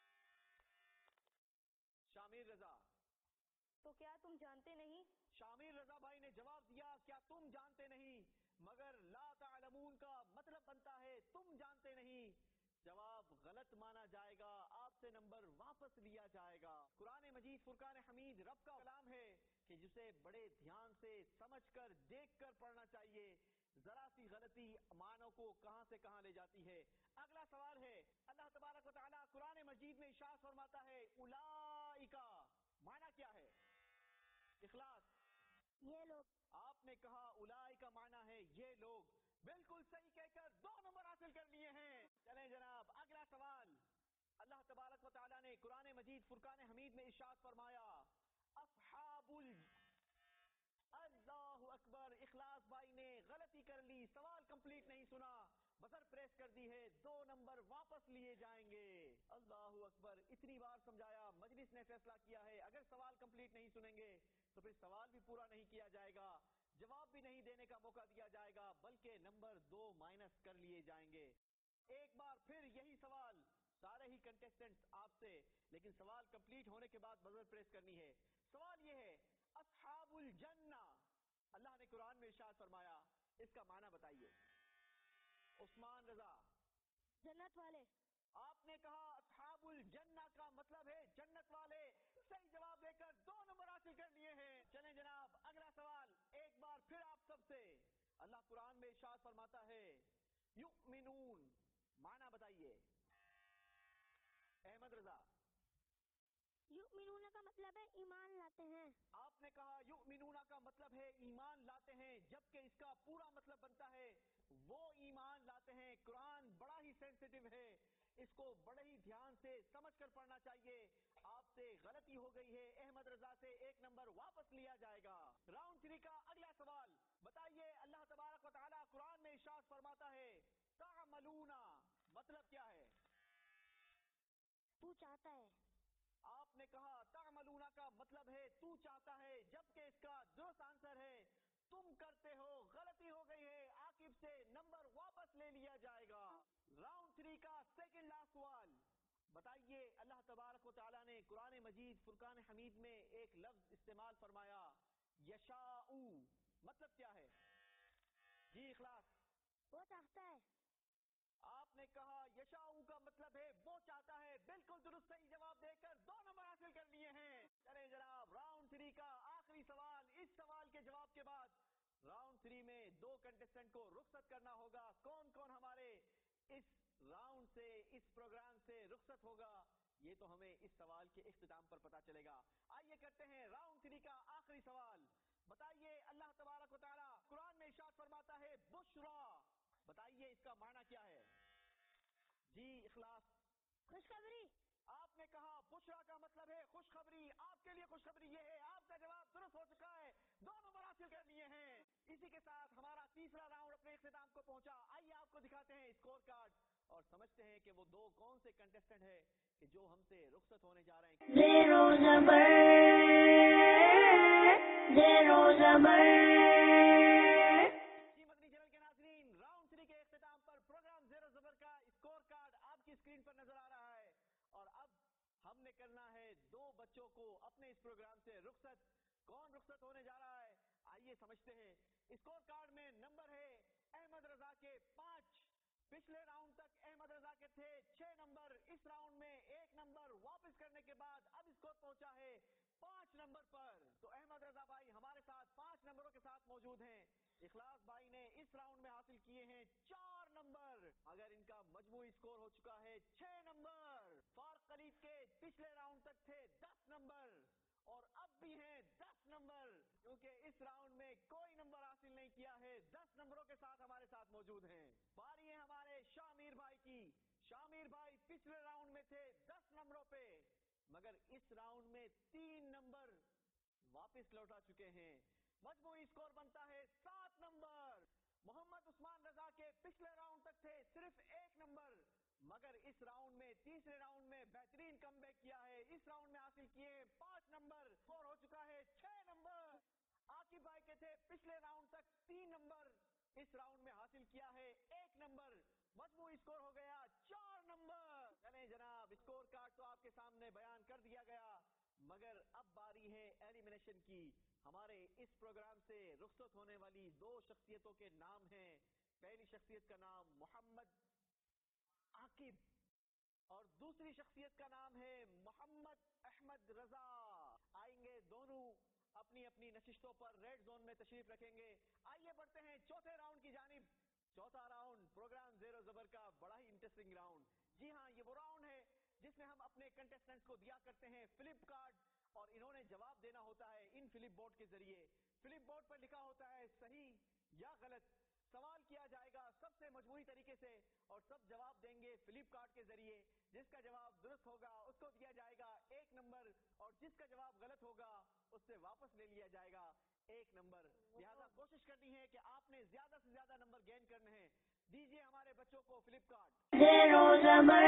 شامیر رضا. تو کیا تم جانتے نہیں؟ شامیر رضا بھائی نے جواب دیا کیا تم جانتے نہیں, مگر لا تعلمون کا مطلب بنتا ہے تم جانتے نہیں. جواب غلط مانا جائے گا, آپ سے نمبر واپس لیا جائے گا. قرآن مجید فرقان حمید رب کا کلام ہے کہ جسے بڑے دھیان سے سمجھ کر دیکھ کر پڑھنا چاہیے. ذرا سی غلطی معنوں کو کہاں سے کہاں لے جاتی ہے. اگلا سوال ہے اللہ تبارک و تعالیٰ قرآن مجید میں ارشاد فرماتا ہے اولئک, معنی کیا ہے؟ اخلاص. یہ لوگ. آپ نے کہا اولئک کا معنی ہے یہ لوگ, بالکل صحیح کہہ کر دو نمبر حاصل کر لیے ہیں. چلیں جناب اگلا سوال. اللہ تبارک و تعالیٰ نے قرآن مجید فرقان حمید میں ارشاد فرمایا اصحاب ال اللہ اکبر. اخلاص بھائی نے غلطی کر لی, سوال کمپلیٹ نہیں سنا. بزر پریس کر دی ہے، دو نمبر واپس لیے جائیں گے۔ اللہ اکبر، اتنی بار سمجھایا، مجلس نے فیصلہ کیا ہے اگر سوال کمپلیٹ نہیں سنیں گے تو پھر سوال بھی پورا نہیں کیا جائے گا، جواب بھی نہیں دینے کا موقع دیا جائے گا، بلکہ نمبر دو مائنس کر لیے جائیں گے۔ ایک بار پھر یہی سوال سارے ہی کنٹیسٹنٹس آپ سے، لیکن سوال کمپلیٹ ہونے کے بعد بزر پریس کرنی ہے۔ سوال یہ ہے، اصحاب الجنہ، اللہ نے قرآن میں ارشاد فرمایا، اس کا معنی بتائیے۔ عثمان رضا، جنت والے۔ آپ نے کہا اصحاب الجنہ کا مطلب ہے جنت والے، صحیح جواب دے کر دو نمبر حاصل کر لیے ہیں۔ چلیں جناب، اگلا سوال ایک بار پھر آپ سب سے، اللہ قرآن میں ارشاد فرماتا ہے یؤمنون، معنی بتائیے۔ احمد رضا، یؤمنون کا مطلب ہے ایمان لاتے ہیں۔ آپ نے کہا یؤمنون کا مطلب ہے ایمان لاتے ہیں، جبکہ اس کا پورا مطلب بنتا ہے وہ ایمان لاتے ہیں۔ قرآن بڑا ہی سینسیٹیو ہے، اس کو بڑے ہی دھیان سے سمجھ کر پڑھنا چاہیے۔ آپ سے غلطی ہو گئی ہے، احمد رضا سے ایک نمبر واپس لیا جائے گا۔ راؤنڈ تھری کا اگلا سوال بتائیے، اللہ تبارک و تعالیٰ قرآن میں ارشاد فرماتا ہے تعملون، مطلب کیا ہے؟ تو چاہتا ہے۔ آپ نے کہا تعملون کا مطلب ہے تو چاہتا ہے، جبکہ اس کا درست آنسر ہے تم کرتے ہو۔ غلطی ہو گئی ہے، عاقب سے نمبر واپس لے لیا جائے گا۔ راؤنڈ تھری کا سیکنڈ لاسٹ سوال بتائیے، اللہ تبارک و تعالیٰ نے قرآن مجید فرقان حمید میں ایک لفظ استعمال فرمایا یشاء، مطلب کیا ہے؟ جی اخلاص، وہ چاہتا ہے۔ آپ نے کہا یشاء کا مطلب ہے وہ چاہتا ہے، بالکل درست صحیح جواب دے کر دو نمبر حاصل کر لیے ہیں۔ چلیں جناب، راؤنڈ تھری کا آخری سوال، اس سوال کے جواب کے بعد راؤنڈ تھری میں دو کنٹیسٹنٹ کو رخصت کرنا ہوگا۔ کون کون ہمارے اس راؤنڈ سے، اس پروگرام سے رخصت ہوگا، یہ تو ہمیں اس سوال کے اختتام پر پتا چلے گا۔ آئیے کرتے ہیں راؤنڈ تھری کا آخری سوال بتائیے، اللہ تبارک و تعالیٰ قرآن میں ارشاد فرماتا ہے بشرا، بتائیے اس کا معنی کیا ہے؟ جی اخلاص، خوشخبری۔ آپ نے کہا بشرا کا مطلب ہے خوشخبری، آپ کے لیے خوشخبری یہ ہے آپ کا جواب درست ہو چکا ہے، دو نمبر حاصل کر لیے ہیں۔ اسی کے ساتھ ہمارا تیسرا راؤنڈ اپنے اختتام کو پہنچا۔ آئیے آپ کو دکھاتے ہیں اسکور کارڈ اور سمجھتے ہیں کہ وہ دو کون سے کنٹیسٹنٹ ہیں کہ جو ہم سے رخصت ہونے جا رہے ہیں۔ زیرو زبر زیرو زبر جی مدنی چینل کے ناظرین، راؤنڈ تھری کے اختتام پر پروگرام زیرو زبر کا اسکور کارڈ آپ کی اسکرین پر نظر آ رہا ہے، اور اب ہم نے کرنا ہے دو بچوں کو اپنے اس پروگرام سے رخصت۔ کون رخصت ہونے جا رہا ہے آئیے سمجھتے ہیں۔ اسکور کارڈ میں نمبر ہے احمد رضا کے پانچ، پچھلے راؤنڈ تک احمد رضا کے تھے چھ نمبر، اس راؤنڈ میں ایک نمبر واپس کرنے کے بعد اب اسکور پہنچا ہے پانچ نمبر پر۔ تو احمد رضا بھائی ہمارے ساتھ پانچ نمبروں کے ساتھ موجود ہیں، اخلاص بھائی نے اس راؤنڈ میں حاصل کیے ہیں چار نمبر، اگر ان کا مجموعی اسکور ہو چکا ہے چھ نمبر۔ فارق خلیف کے پچھلے راؤنڈ تک تھے دس نمبر اور اب بھی ہیں دس نمبر، کیونکہ اس راؤنڈ میں کوئی نمبر حاصل نہیں کیا ہے، دس نمبروں کے ساتھ ہمارے ساتھ موجود ہیں۔ باری ہے ہمارے شامیر بھائی کی۔ شامیر بھائی پچھلے راؤنڈ میں تھے دس نمبروں پہ، مگر اس راؤنڈ میں تین نمبر واپس لوٹا چکے ہیں، مجموعی اسکور بنتا ہے سات نمبر۔ محمد عثمان رضا کے پچھلے راؤنڈ تک تھے صرف ایک نمبر، مگر اس راؤنڈ میں تیسرے راؤنڈ میں بہترین کم بیک کیا ہے، اس راؤنڈ میں حاصل کیے پانچ نمبر، اسکور ہو چکا ہے چھ نمبر۔ عاقب بھائی کے تھے پچھلے راؤنڈ تک تین نمبر، اس راؤنڈ میں حاصل کیا ہے ایک نمبر، مجموعی اسکور ہو گیا چار نمبر۔ چلیں جناب، اسکور کارڈ تو آپ کے سامنے بیان کر دیا گیا، مگر اب باری ہے ایلیمینیشن کی۔ ہمارے اس پروگرام سے رخصت ہونے والی دو شخصیتوں کے نام ہیں، پہلی شخصیت کا نام محمد عاقب اور دوسری شخصیت کا نام ہے محمد احمد رضا۔ آئیں گے دونوں اپنی اپنی نشستوں پر ریڈ زون میں تشریف رکھیں گے۔ آئیے بڑھتے ہیں چوتھے راؤنڈ کی جانب۔ چوتھا راؤنڈ پروگرام زیرو زبر کا بڑا ہی انٹرسٹنگ راؤنڈ۔ جی ہاں، یہ وہ راؤنڈ ہے جس میں ہم اپنے کنٹیسٹنٹس کو دیا کرتے ہیں فلپ کارڈ اور انہوں نے جواب دینا ہوتا ہے ان فلپ بورڈ کے ذریعے۔ فلپ بورڈ پر لکھا ہوتا ہے صحیح یا غلط، سوال کیا جائے گا سب سے مجموعی طریقے سے اور سب جواب دیں گے فلپ کارڈ کے ذریعے۔ جس کا جواب درست ہوگا اس کو دیا جائے گا ایک نمبر اور جس کا جواب غلط ہوگا اس سے واپس لے لیا جائے گا ایک نمبر۔ لہذا کوشش کرنی ہے کہ آپ نے زیادہ سے زیادہ نمبر گین کرنے ہیں۔ دیجیے ہمارے بچوں کو فلپ کارٹ. زیر و زبر.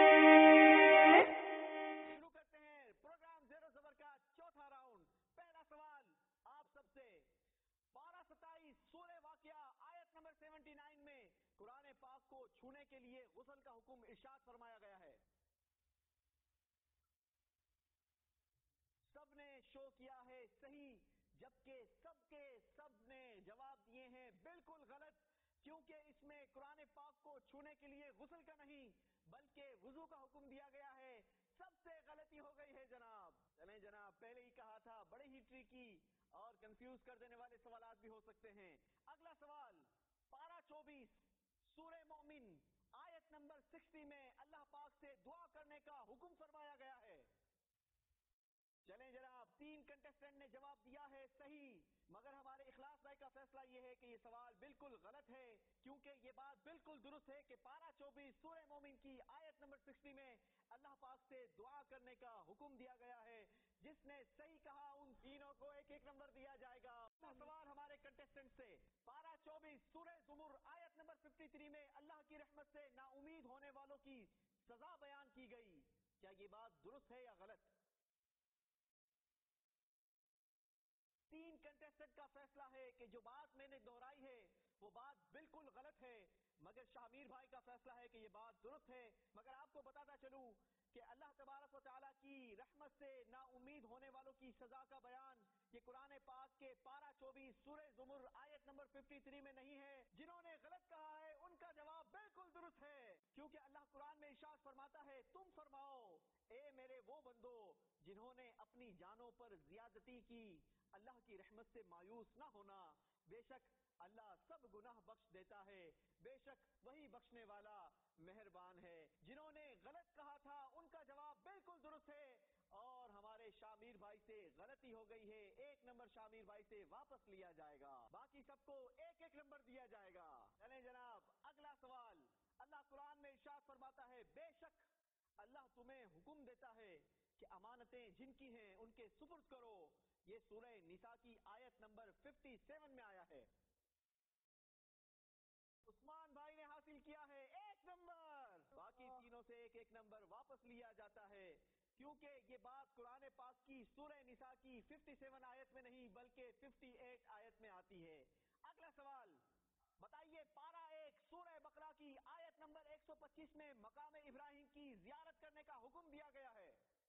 شروع کرتے ہیں پروگرام زیر و زبر کا چوتھا راؤنڈ. پہلا سوال آپ سب سے. پارہ ستائیس سورہ واقعہ آیت نمبر سیونٹی نائن میں قرآن پاک کو چھونے کے لیے غسل کا حکم ارشاد فرمایا گیا ہے. سب نے شو کیا ہے صحیح، جبکہ سب کے سب نے جواب دیے ہیں بالکل غلط، کیونکہ اس میں قرآن پاک کو چھونے کے لیے غسل کا نہیں بلکہ وضو کا حکم دیا گیا ہے. سب سے غلطی ہو گئی ہے جناب. چلیں جناب، پہلے ہی کہا تھا بڑے ہی ٹریکی اور کنفیوز کر دینے والے سوالات بھی ہو سکتے ہیں. اگلا سوال پارہ چوبیس سورہ مومن آیت نمبر سکسٹی میں اللہ پاک سے دعا کرنے کا حکم فرمایا گیا ہے. چلیں جناب، تین کنٹسٹنٹ نے جواب دیا ہے صحیح، مگر ہمارے اخلاص بھائی کا فیصلہ یہ ہے کہ یہ سوال بالکل غلط ہے، کیونکہ یہ بات بالکل درست ہے کہ پارہ چوبیس سورہ مومن کی آیت نمبر سکسٹی میں اللہ پاک سے دعا کرنے کا حکم دیا گیا ہے. جس نے صحیح کہا ان تینوں کو ایک ایک نمبر دیا جائے گا. سوال ہمارے کنٹسٹنٹ سے. پارہ چوبیس سورہ زمر آیت نمبر ففٹی تھری میں اللہ کی رحمت سے نا امید ہونے والوں کی سزا بیان کی گئی. کیا یہ بات درست ہے یا غلط؟ تین کنٹسٹنٹ کا فیصلہ ہے کہ جو بات میں نے دہرائی ہے وہ بات بالکل غلط ہے، مگر شامیر بھائی کا فیصلہ ہے کہ یہ بات درست ہے. مگر آپ کو بتاتا چلوں کہ اللہ تبارک و تعالیٰ کی رحمت سے نا امید ہونے والوں کی سزا کا بیان یہ قرآن پاک کے پارہ چوبیس سورہ زمر آیت نمبر ففٹی تھری میں نہیں ہے. جنہوں نے غلط کہا ہے ان کا جواب بالکل درست ہے، کیونکہ اللہ قرآن میں ارشاد فرماتا ہے تم فرماؤ اے میرے وہ بندو جنہوں نے اپنی جانوں پر زیادتی کی، اللہ کی رحمت سے مایوس نہ ہونا، بے شک اللہ سب گناہ بخش دیتا ہے، بے شک وہی بخشنے والا مہربان ہے. جنہوں نے غلط کہا تھا ان کا جواب بالکل درست ہے، اور ہمارے شامیر بھائی سے غلطی ہو گئی ہے. ایک نمبر شامیر بھائی سے واپس لیا جائے گا، باقی سب کو ایک ایک نمبر دیا جائے گا. چلیں جناب، اگلا سوال. اللہ قرآن میں ارشاد فرماتا ہے بے شک اللہ تمہیں حکم دیتا ہے کہ امانتیں جن کی ہیں ان کے سپرد کرو. یہ سورہ نساء کی آیت نمبر ففٹی سیون میں آیا ہے. عثمان بھائی نے حاصل کیا ہے ایک نمبر، باقی تینوں سے ایک ایک نمبر واپس لیا جاتا ہے، کیونکہ یہ بات قرآن پاک کی سورہ نساء کی ففٹی سیون آیت میں نہیں بلکہ ففٹی ایٹ آیت میں آتی ہے. اگلا سوال بتائیے، پارہ ایک سورہ بقرہ کی آیت نمبر ایک سو پچیس میں مقام ابراہیم کی زیارت کرنے کا حکم دیا گیا ہے.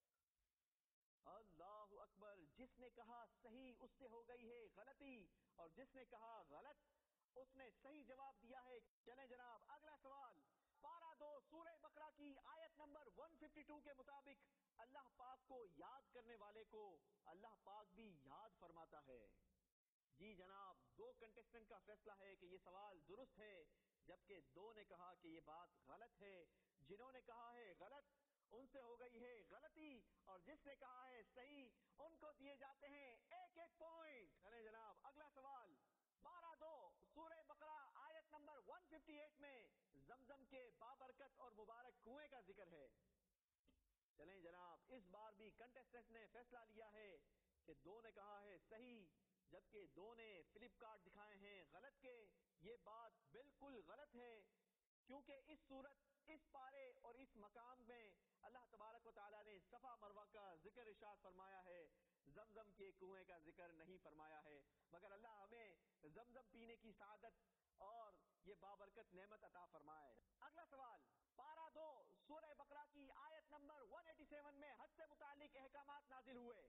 اللہ اکبر. جس نے کہا صحیح اس سے ہو گئی ہے غلطی، اور جس نے کہا غلط اس نے صحیح جواب دیا ہے. چلیں جناب، اگلا سوال. پارہ دو سورہ بقرہ کی آیت نمبر ایک سو باون کے مطابق اللہ پاک کو یاد کرنے والے کو اللہ پاک بھی یاد فرماتا ہے. جی جناب، دو کنٹسٹنٹ کا فیصلہ ہے کہ یہ سوال درست ہے، جبکہ دو نے کہا کہ یہ بات غلط ہے. جنہوں نے کہا ہے غلط ان سے ہو گئی ہے غلطی، اور جس نے کہا ہے صحیح ان کو دیے جاتے ہیں ایک ایک پوائنٹ. چلیں جناب، اگلا سوال. پارہ دو سورہ بقرہ آیت نمبر ایک سو اٹھاون میں زمزم کے بابرکت اور مبارک کنویں کا ذکر ہے. چلیں جناب، اس بار بھی کنٹسٹنٹ نے فیصلہ لیا ہے کہ دو نے کہا ہے صحیح، جبکہ دو نے فلپ کارٹ دکھائے ہیں غلط کے. یہ بات بالکل غلط ہے، کیونکہ اس صورت اس پارے اور اس مقام میں اللہ تبارک و تعالیٰ نے صفا مروہ کا ذکر ارشاد فرمایا ہے، زمزم کے کنویں کا ذکر نہیں فرمایا ہے. مگر اللہ ہمیں زمزم پینے کی سعادت اور یہ بابرکت نعمت عطا فرمائے. اگلا سوال. پارہ دو سورہ بقرہ کی آیت نمبر ایک سو ساٹھ میں حج سے متعلق احکامات نازل ہوئے.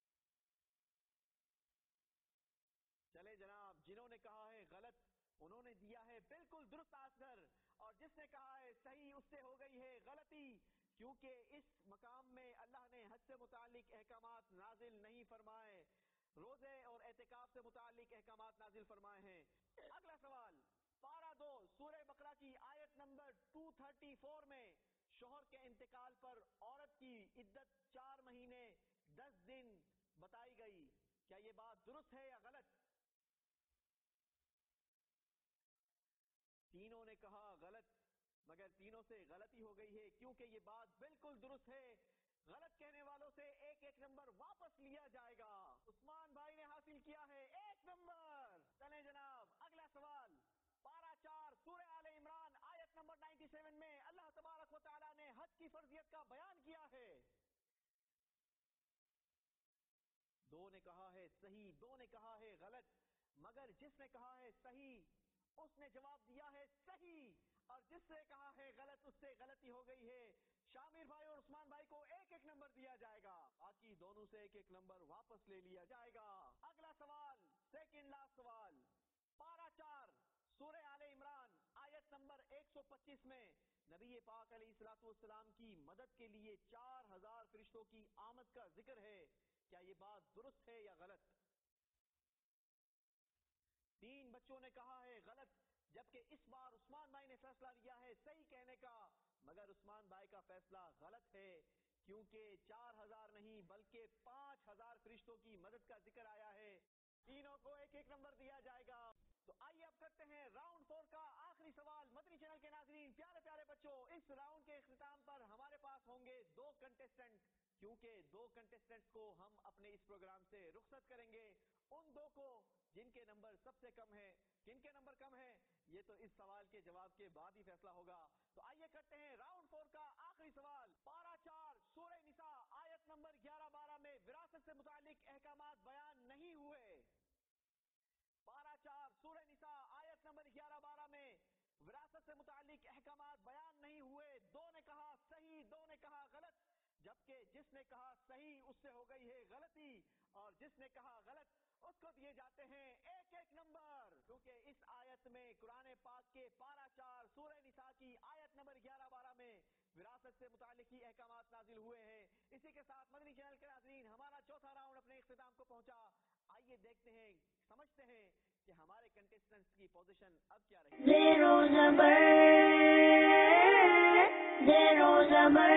چلے جناب، جنہوں نے کہا ہے غلط انہوں نے دیا ہے بالکل درست آنسر، اور جس نے کہا ہے صحیح اس سے ہو گئی ہے غلطی، کیونکہ اس مقام میں اللہ نے حج سے متعلق احکامات نازل نہیں فرمائے، روزے اور اعتکاف سے متعلق احکامات نازل فرمائے ہیں. اگلا سوال. پارہ دو سورہ بقرہ کی آیت نمبر دو سو چونتیس میں شوہر کے انتقال پر عورت کی عدت چار مہینے دس دن بتائی گئی. کیا یہ بات درست ہے یا غلط؟ تینوں نے کہا غلط، مگر تینوں سے غلطی ہو گئی ہے، کیونکہ یہ بات بالکل درست ہے. غلط کہنے والوں سے ایک ایک نمبر واپس لیا جائے گا. عثمان بھائی نے حاصل کیا ہے ایک نمبر. چلیں جناب، اگلا سوال. پارہ چار سورہ آل عمران सत्तानवे में अल्लाह तबारक व तआला ने हज की फर्जियत का बयान किया है। दो ने कहा है सही, दो ने कहा है गलत, मगर जिसने कहा है सही उसने जवाब दिया है सही, और जिसने कहा है गलत उससे गलती हो गई है। शामिर भाई और उस्मान भाई को एक एक नंबर दिया जाएगा, बाकी दोनों से एक एक नंबर वापस ले लिया जाएगा। अगला सवाल, सेकंड लास्ट सवाल, पारा चार सूरह आले इमरान आयत नंबर एक सौ पच्चीस में नबी पाक अलैहिस्सलातु वस्सलाम की मदद के लिए चार हजार फरिश्तों की आमद का जिक्र है। क्या ये बात दुरुस्त है या गलत? तीन बच्चों ने कहा है गलत, जबकि इस बार उस्मान भाई ने फैसला लिया है सही कहने का, मगर उस्मान भाई का फैसला गलत है, क्योंकि चार हजार नहीं बल्कि पांच हजार फरिश्तों की मदद का जिक्र आया है। तीनों को एक एक नंबर दिया जाएगा। तो आइए अब करते हैं राउंड फोर का आखिरी सवाल। मदनी चैनल के नाज़रीन, प्यारे प्यारे बच्चों, इस राउंड के इख्तिताम पर हमारे पास होंगे दो कंटेस्टेंट, क्योंकि दो कंटेस्टेंट्स को हम अपने इस प्रोग्राम से रुखसत करेंगे। उन दो को जिनके नंबर सबसे कम है, किनके नंबर कम है, ये तो इस सवाल के जवाब के बाद ही फैसला होगा। तो आइए करते हैं राउंड फोर का आखिरी सवाल। पारा चार सूरह निसा आयत नंबर ग्यारह बारह में विरासत से मुतालिक अहकामात बयान नहीं हुए। पारा चार सूरह निसा आयत नंबर ग्यारह बारह में विरासत से मुतालिक अहकामात बयान नहीं हुए। दो ने कहा सही, दो ने कहा गलत, जबकि जिसने कहा सही उससे हो गई है गलती, और जिसने कहा गलत उसको दिए जाते हैं एक एक नंबर, क्योंकि इस आयत में कुरान पाक के पारा चार सूरह निसा की आयत नंबर ग्यारह बारह में विरासत से मुतालिक ही अहकामात नाजिल हुए हैं। इसी के साथ मदनी चैनल के नाज़रीन, हमारा चौथा राउंड अपने इख्तिताम को पहुंचा। आइए देखते हैं, समझते हैं कि हमारे कंटेस्टेंट्स की पोजीशन अब क्या रही। Zero Zabar, Zero Zabar.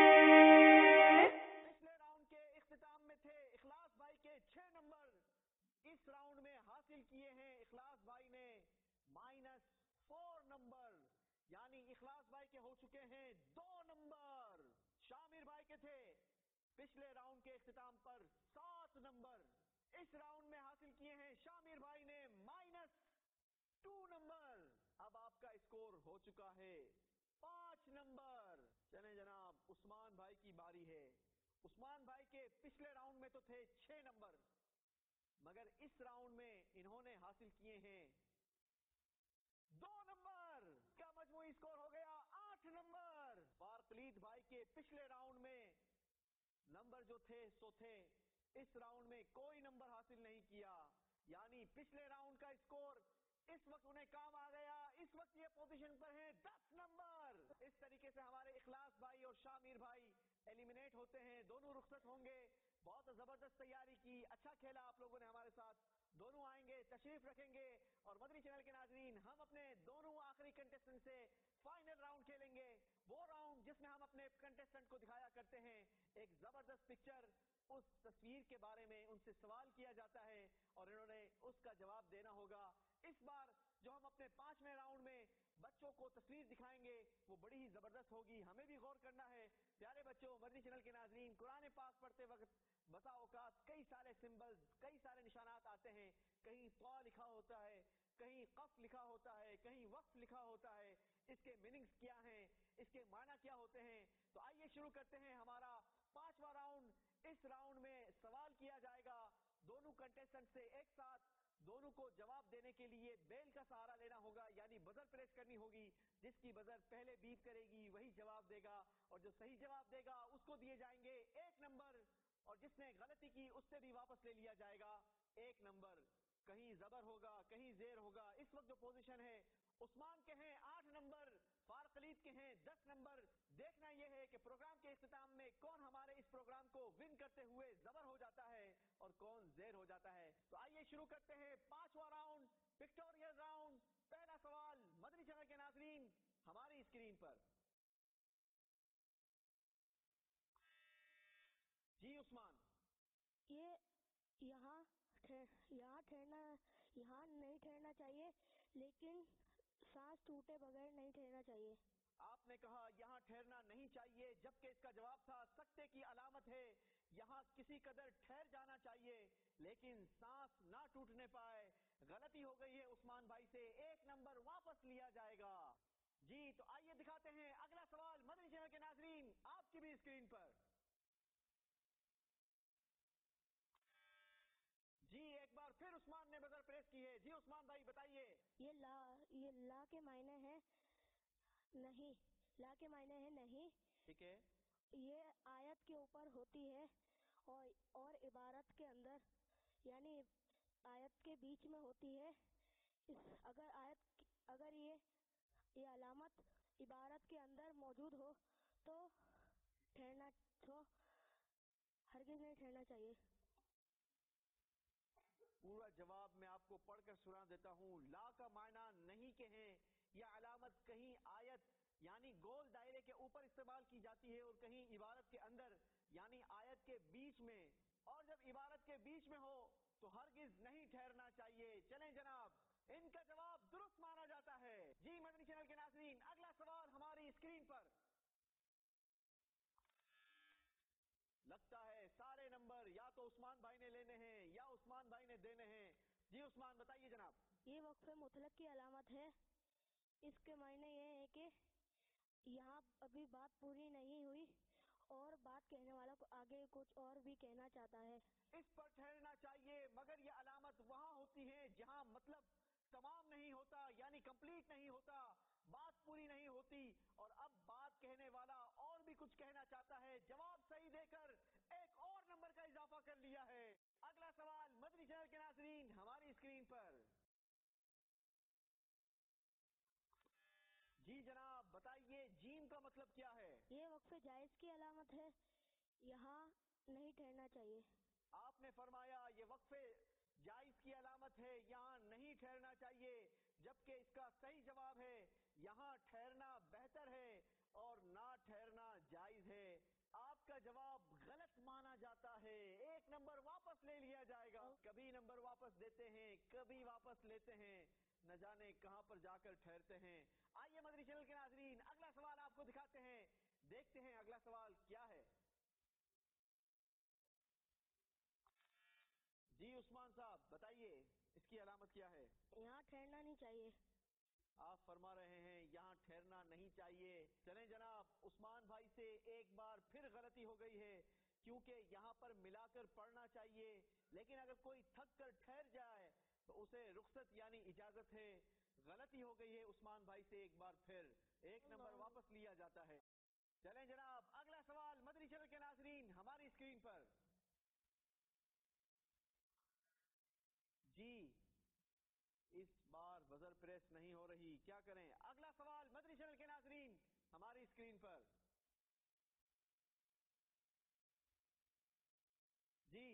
पिछले राउंड के इख्तिताम में थे इखलास भाई के छह नंबर, इस राउंड में हासिल किए हैं इखलास भाई ने माइनस फोर नंबर, यानी इखलास भाई के हो चुके हैं दो नंबर। शामिर भाई के थे पिछले राउंड के इख्तिताम पर सात नंबर, इस राउंड में हासिल किए हैं शामिर भाई ने माइनस टू नंबर। अब आपका स्कोर हो चुका है पांच नंबर। चले जनाब, उस्मान भाई की बारी है। उस्मान भाई के पिछले राउंड में तो थे छह नंबर, मगर इस राउंड में इन्होंने हासिल किए हैं दो नंबर, का मजमूई स्कोर हो गया आठ नंबर। फारकलीद भाई के पिछले राउंड में नंबर जो थे सो थे, इस राउंड में कोई नंबर हासिल नहीं किया, यानी पिछले राउंड का स्कोर इस वक्त उन्हें काम आ गया। इस वक्त ये पोजीशन पर हैं दस नंबर। इस तरीके से हमारे इखलास भाई और शामिर भाई एलिमिनेट होते हैं, दोनों रुखसत होंगे। बहुत जबरदस्त तैयारी की, अच्छा खेला आप लोगों ने हमारे साथ। दोनों आएंगे, तशरीफ रखेंगे, और मदनी चैनल के नाज़रीन, हम अपने दोनों आखिरी कंटेस्टेंट से फाइनल राउंड खेलेंगे। वो राउंड जिसमें हम अपने कंटेस्टेंट को दिखाया करते हैं एक जबरदस्त पिक्चर, उस तस्वीर के बारे में उनसे सवाल किया जाता है और इन्होंने उसका जवाब देना होगा। इस बार जो हम अपने पांचवें राउंड में बच्चों को तस्वीर दिखाएंगे वो बड़ी ही जबरदस्त होगी, हमें भी गौर करना है। प्यारे बच्चों, मदनी चैनल के नाज़रीन, कुरान पाक पढ़ते वक्त बसा औकात कई सारे सिंबल्स, कई सारे निशानात आते हैं। कहीं तौ लिखा होता है, कहीं कफ लिखा होता है, कहीं वक्फ लिखा होता है। इसके मीनिंग्स क्या हैं, इसके माना क्या होते हैं? तो आइए शुरू करते हैं हमारा पांचवा राउंड। इस राउंड में सवाल किया जाएगा दोनों कंटेस्टेंट से एक साथ। दोनों को जवाब देने के लिए बेल का सहारा लेना होगा, यानी बजर प्रेस करनी होगी। जिसकी बजर पहले बीप करेगी वही जवाब देगा, और जो सही जवाब देगा उसको दिए जाएंगे एक नंबर, और जिसने गलती की उससे भी वापस ले लिया जाएगा एक नंबर। कहीं जबर होगा, कहीं जेर होगा। इस वक्त जो पोजीशन है, उस्मान के हैं आठ नंबर, फारकलीद के हैं दस नंबर। देखना यह है कि प्रोग्राम के इख्तिताम में कौन हमारे इस प्रोग्राम को विन करते हुए जबर हो जाता है और कौन जेर हो जाता है। तो आइए शुरू करते हैं पांचवा राउंड, विक्टोरियल राउंड। पहला सवाल मदनी चैनल के नाज़रीन हमारी स्क्रीन पर। जी उस्मान, ये यहाँ यहाँ ठहरना यहाँ नहीं ठहरना चाहिए, लेकिन सांस टूटे बगैर नहीं ठहरना चाहिए। आपने कहा यहाँ ठहरना नहीं चाहिए, जबकि इसका जवाब था सकते की अलामत है। यहाँ किसी कदर ठहर जाना चाहिए, लेकिन सांस ना टूटने पाए। गलती हो गई है उस्मान भाई से, एक नंबर वापस लिया जाएगा। جی تو آئیے دکھاتے ہیں اگلا سوال مدنی چینل کے ناظرین آپ کی بھی اسکرین پر. جی ایک بار پھر عثمان نے بزر پریس کی ہے. جی عثمان بھائی بتائیے. یہ لا یہ لا کے معنی ہے نہیں. لا کے معنی ہے نہیں. ٹھیک ہے. یہ آیت کے اوپر ہوتی ہے اور اور عبارت کے اندر یعنی آیت کے بیچ میں ہوتی ہے. اس اگر آیت اگر یہ یہ علامت عبارت کے اندر موجود ہو تو ٹھہرنا تو ہرگز نہیں ٹھہرنا چاہیے. پورا جواب میں آپ کو پڑھ کر سنا دیتا ہوں. لا کا معنی نہیں کہیں یا علامت کہیں آیت یعنی گول دائرے کے اوپر استعمال کی جاتی ہے اور کہیں عبارت کے اندر یعنی آیت کے بیچ میں, اور جب عبارت کے بیچ میں ہو تو ہرگز نہیں ٹھہرنا چاہیے. چلیں جناب ان کا جواب درست مانا جاتا ہے. جی مدنی چینل کے ناظرین اگلا سوال ہماری اسکرین پر. لگتا ہے سارے نمبر یا تو عثمان بھائی نے لینے ہیں یا عثمان بھائی نے دینے ہیں. جی عثمان بتائیے جناب. یہ وقف مطلق کی علامت ہے. اس کے معنی یہ ہے کہ یہاں ابھی بات پوری نہیں ہوئی اور بات کہنے والا کو آگے کچھ اور بھی کہنا چاہتا ہے. اس پر ٹھہرنا چاہیے مگر یہ علامت وہاں ہوتی ہے جہاں مطلب تمام نہیں ہوتا یعنی کمپلیٹ نہیں ہوتا, بات پوری نہیں ہوتی اور اب بات کہنے والا اور بھی کچھ کہنا چاہتا ہے. جواب صحیح دے کر ایک اور نمبر کا اضافہ کر لیا ہے. اگلا سوال مدنی چینل کے ناظرین ہماری اسکرین پر. جی جناب بتائیے جیم کا مطلب کیا ہے؟ یہ وقف جائز کی علامت ہے. یہاں نہیں ٹھہرنا چاہیے. آپ نے فرمایا یہ وقف جائز کی علامت ہے, یہاں نہیں ٹھہرنا چاہیے, جبکہ اس کا صحیح جواب ہے یہاں ٹھہرنا بہتر ہے اور نہ ٹھہرنا جائز ہے. آپ کا جواب غلط مانا جاتا ہے. ایک نمبر واپس لے لیا جائے گا. کبھی نمبر واپس دیتے ہیں کبھی واپس لیتے ہیں, نہ جانے کہاں پر جا کر ٹھہرتے ہیں. آئیے مدنی چینل کے ناظرین اگلا سوال آپ کو دکھاتے ہیں, دیکھتے ہیں اگلا سوال کیا ہے. جی عثمان صاحب بتائیے اس کی علامت کیا ہے؟ یہاں ٹھہرنا نہیں چاہیے. آپ فرما رہے ہیں یہاں ٹھہرنا نہیں چاہیے. چلیں جناب عثمان بھائی سے ایک بار پھر غلطی ہو گئی ہے کیونکہ یہاں پر ملا کر پڑھنا چاہیے, لیکن اگر کوئی تھک کر ٹھہر جائے تو اسے رخصت یعنی اجازت ہے. غلطی ہو گئی ہے عثمان بھائی سے ایک بار پھر, ایک نمبر واپس لیا جاتا ہے. چلیں جناب اگلا سوال مدنی چینل کے ناظرین ہماری اسکرین پر. جی اس بار بزر پریس نہیں ہو رہی, کیا کریں. اگلا سوال مدنی چینل کے ناظرین ہماری اسکرین پر. جی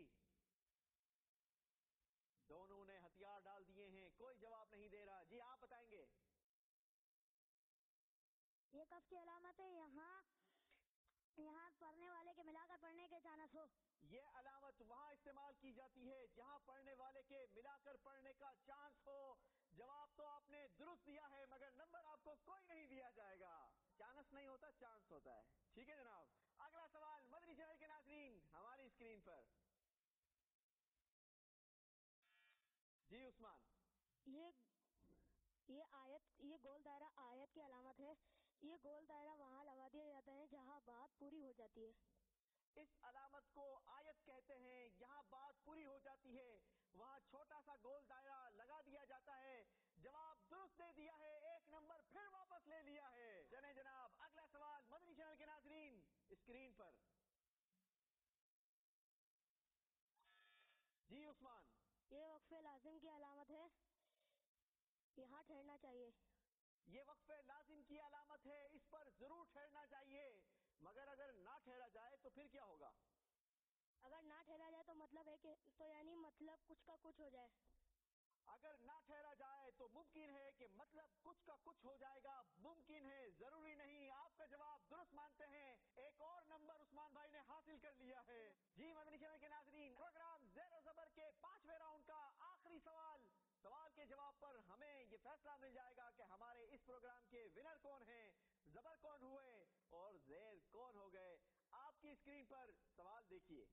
دونوں نے ہتھیار ڈال دیے ہیں, کوئی جواب نہیں دے رہا. جی آپ بتائیں گے. یہ کف کی علامت ہے, یہاں یہاں پڑھنے والے کے ملا کر پڑھنے کے چانس ہو. یہ علامت وہاں استعمال کی جاتی ہے جہاں پڑھنے والے کے ملا کر پڑھنے کا چانس ہو. جواب تو آپ نے درست دیا ہے مگر نمبر آپ کو کوئی نہیں دیا جائے گا. چانس نہیں ہوتا چانس ہوتا ہے. ٹھیک ہے جناب. اگلا سوال مدنی چینل کے ناظرین ہماری اسکرین پر. جی عثمان. یہ یہ آیت یہ گول دائرہ آیت کی علامت ہے. یہ گول دائرہ وہاں لگا دیا جاتا ہے جہاں بات پوری ہو جاتی ہے. اس علامت کو آیت کہتے ہیں. یہاں بات پوری ہو جاتی ہے وہاں چھوٹا سا گول دائرہ لگا دیا جاتا ہے. جواب درست دے دیا ہے, ایک نمبر پھر واپس لے لیا ہے. چلیں جناب اگلا سوال مدنی چینل کے ناظرین اسکرین پر. جی عثمان. یہ وقف لازم کی علامت ہے. یہاں ٹھہرنا چاہیے. یہ وقف لازم کی علامت ہے, اس پر ضرور ٹھہرنا چاہیے, مگر اگر نہ ٹھہرا جائے تو پھر کیا ہوگا؟ اگر نہ ٹھہرا جائے تو مطلب ہے کہ تو یعنی مطلب کچھ کا کچھ ہو جائے. اگر نہ ٹھہرا جائے تو ممکن ہے کہ مطلب کچھ کا کچھ ہو جائے گا. ممکن ہے ضروری نہیں. آپ کا جواب درست مانتے ہیں. ایک اور نمبر عثمان بھائی نے حاصل کر لیا ہے. جی مدنی چینل کے ناظرین پروگرام زیر و زبر کے پانچویں راؤنڈ کا آخری سوال. سوال کے جواب پر ہمیں یہ فیصلہ مل جائے گا کہ ہمارے اس پروگرام کے ونر کون ہیں, زبر کون ہوئے اور زیر کون ہو گئے. آپ کی اسکرین پر سوال دیکھیے.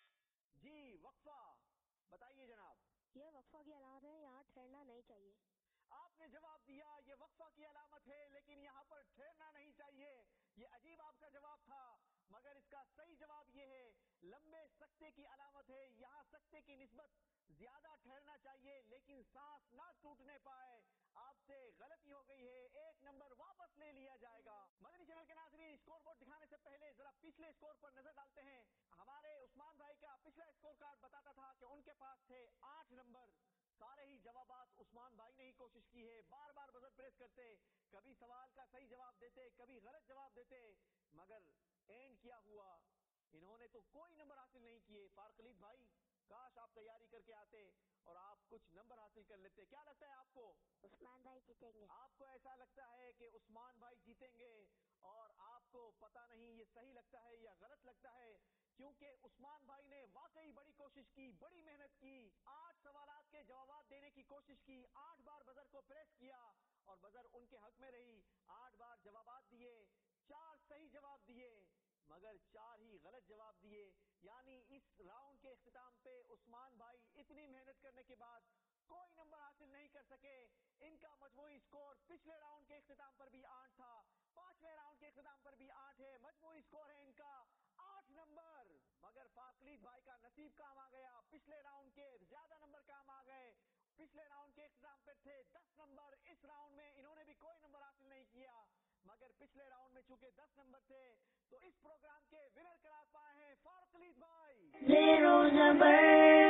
جی وقفہ بتائیے جناب. یہ وقفہ کی علامت ہے. یہاں ٹھہرنا نہیں چاہیے. آپ نے جواب دیا یہ وقفہ کی علامت ہے لیکن یہاں پر ٹھہرنا نہیں چاہیے. یہ عجیب آپ کا جواب تھا مگر اس کا صحیح جواب یہ ہے لمبے سکتے کی علامت ہے. یہاں سکتے کی نسبت زیادہ ٹھہرنا چاہیے لیکن سانس نہ ٹوٹنے پائے. آپ سے غلطی ہو گئی ہے, ایک نمبر واپس لے لیا جائے گا. مدنی چینل کے ناظرین اسکور بورڈ دکھانے سے پہلے ذرا پچھلے اسکور پر نظر ڈالتے ہیں. ہمارے عثمان بھائی کا پچھلا اسکور کارڈ بتاتا تھا کہ ان کے پاس تھے آٹھ نمبر. سارے ہی جوابات عثمان بھائی نے ہی کوشش کی ہے, بار بار بزر پریس کرتے, کبھی سوال کا صحیح جواب دیتے کبھی غلط جواب دیتے, مگر اینڈ کیا ہوا انہوں نے تو کوئی نمبر حاصل نہیں کیے. فارقلید بھائی کاش آپ تیاری کر کے آتے اور آپ کچھ نمبر حاصل کر لیتے. کیا لگتا ہے آپ کو عثمان بھائی جیتیں گے؟ آپ کو ایسا لگتا ہے کہ عثمان بھائی جیتیں گے اور آپ کو پتا نہیں یہ صحیح لگتا ہے یا غلط لگتا ہے, کیونکہ عثمان بھائی نے واقعی بڑی کوشش کی, بڑی محنت کی, آٹھ سوالات کے جوابات دینے کی کوشش کی, آٹھ بار بزر کو پریس کیا اور بزر ان کے حق میں رہی. آٹھ بار جوابات دیے, چار صحیح جواب دیے مگر چار ہی غلط جواب دیے. یعنی اس راؤنڈ کے اختتام پہ عثمان بھائی اتنی محنت کرنے کے بعد کوئی نمبر حاصل نہیں کر سکے. ان کا مجموعی سکور پچھلے راؤنڈ کے اختتام پر بھی آٹھ تھا, پانچویں راؤنڈ کے اختتام پر بھی آٹھ ہے. مجموعی سکور ہے ان کا آٹھ نمبر. مگر فاقلید بھائی کا نصیب کام آ گیا, پچھلے راؤنڈ کے زیادہ نمبر کام آ گئے. پچھلے راؤنڈ کے اختتام پر تھے دس نمبر, اس راؤنڈ میں انہوں نے بھی کوئی نمبر حاصل نہیں کیا. مگر پچھلے راؤنڈ میں چونکہ دس نمبر تھے تو اس پروگرام کے ونر قرار پائے ہیں فارقلید بھائی. زیرو زبر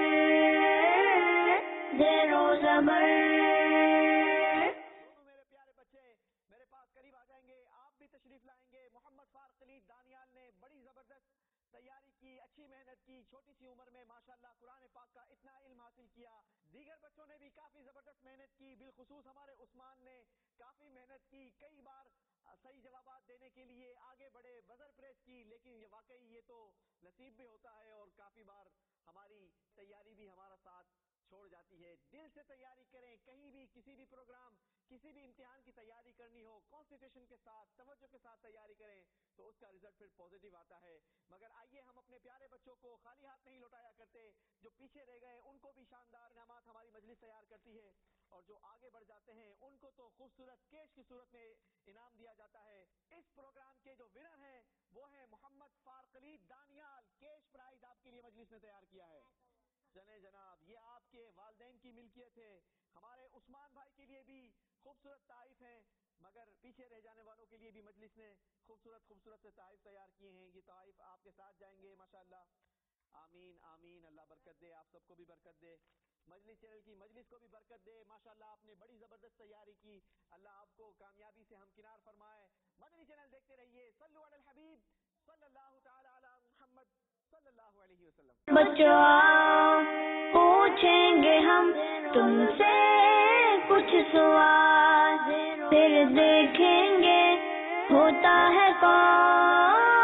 زیرو زبر. دونوں میرے پیارے بچے میرے پاس قریب آ جائیں گے, آپ بھی تشریف لائیں گے. محمد فارقلید دانیال نے بڑی زبردست تیاری کی, اچھی محنت کی, چھوٹی سی عمر میں ماشاءاللہ قرآن پاک کا اتنا علم حاصل کیا. دیگر بچوں نے بھی کافی زبردست محنت کی, بالخصوص ہمارے عثمان نے کافی محنت کی, کئی بار صحیح جوابات دینے کے لیے آگے بڑھے, بزر پریس کی, لیکن یہ واقعی یہ تو نصیب بھی ہوتا ہے اور کافی بار ہماری تیاری بھی ہمارا ساتھ چھوڑ جاتی ہے. دل سے تیاری کریں, کہیں بھی کسی بھی پروگرام کسی بھی امتحان کی تیاری کرنی ہو کانسنٹریشن کے ساتھ توجہ کے ساتھ تیاری کریں تو اس کا رزلٹ پھر پازیٹیو آتا ہے. مگر آئیے ہم اپنے پیارے بچوں کو خالی ہاتھ نہیں لوٹایا کرتے, جو پیچھے رہ گئے ان کو بھی شاندار انعامات ہماری مجلس تیار کرتی ہے اور جو آگے بڑھ جاتے ہیں ان کو تو خوبصورت کیش کی صورت میں انعام دیا جاتا ہے. اس پروگرام کے جو ونر ہیں وہ ہیں محمد فارقلید دانیال. کیش پرائز آپ کے لیے مجلس نے تیار کیا ہے. چلیں جناب, یہ آپ کے والدین کی ملکیت ہے. ہمارے عثمان بھائی کے لیے بھی خوبصورت تحائف ہیں, مگر پیچھے رہ جانے والوں کے لیے بھی مجلس نے خوبصورت خوبصورت سے تحائف تیار کیے ہیں. یہ تحائف آپ کے ساتھ جائیں گے ماشاءاللہ. آمین آمین, اللہ برکت دے, آپ سب کو بھی برکت دے, مجلس چینل کی مجلس کو بھی برکت دے. ماشاءاللہ آپ نے بڑی زبردست تیاری کی, اللہ آپ کو کامیابی سے ہمکنار فرمائے. مدنی چینل دیکھتے رہیے. صلو علی الحبیب صلی اللہ تعالی علی محمد صلی اللہ علیہ وسلم. بچوں پوچھیں گے ہم تم سے کچھ سوال, پھر دیکھیں گے ہوتا ہے کون.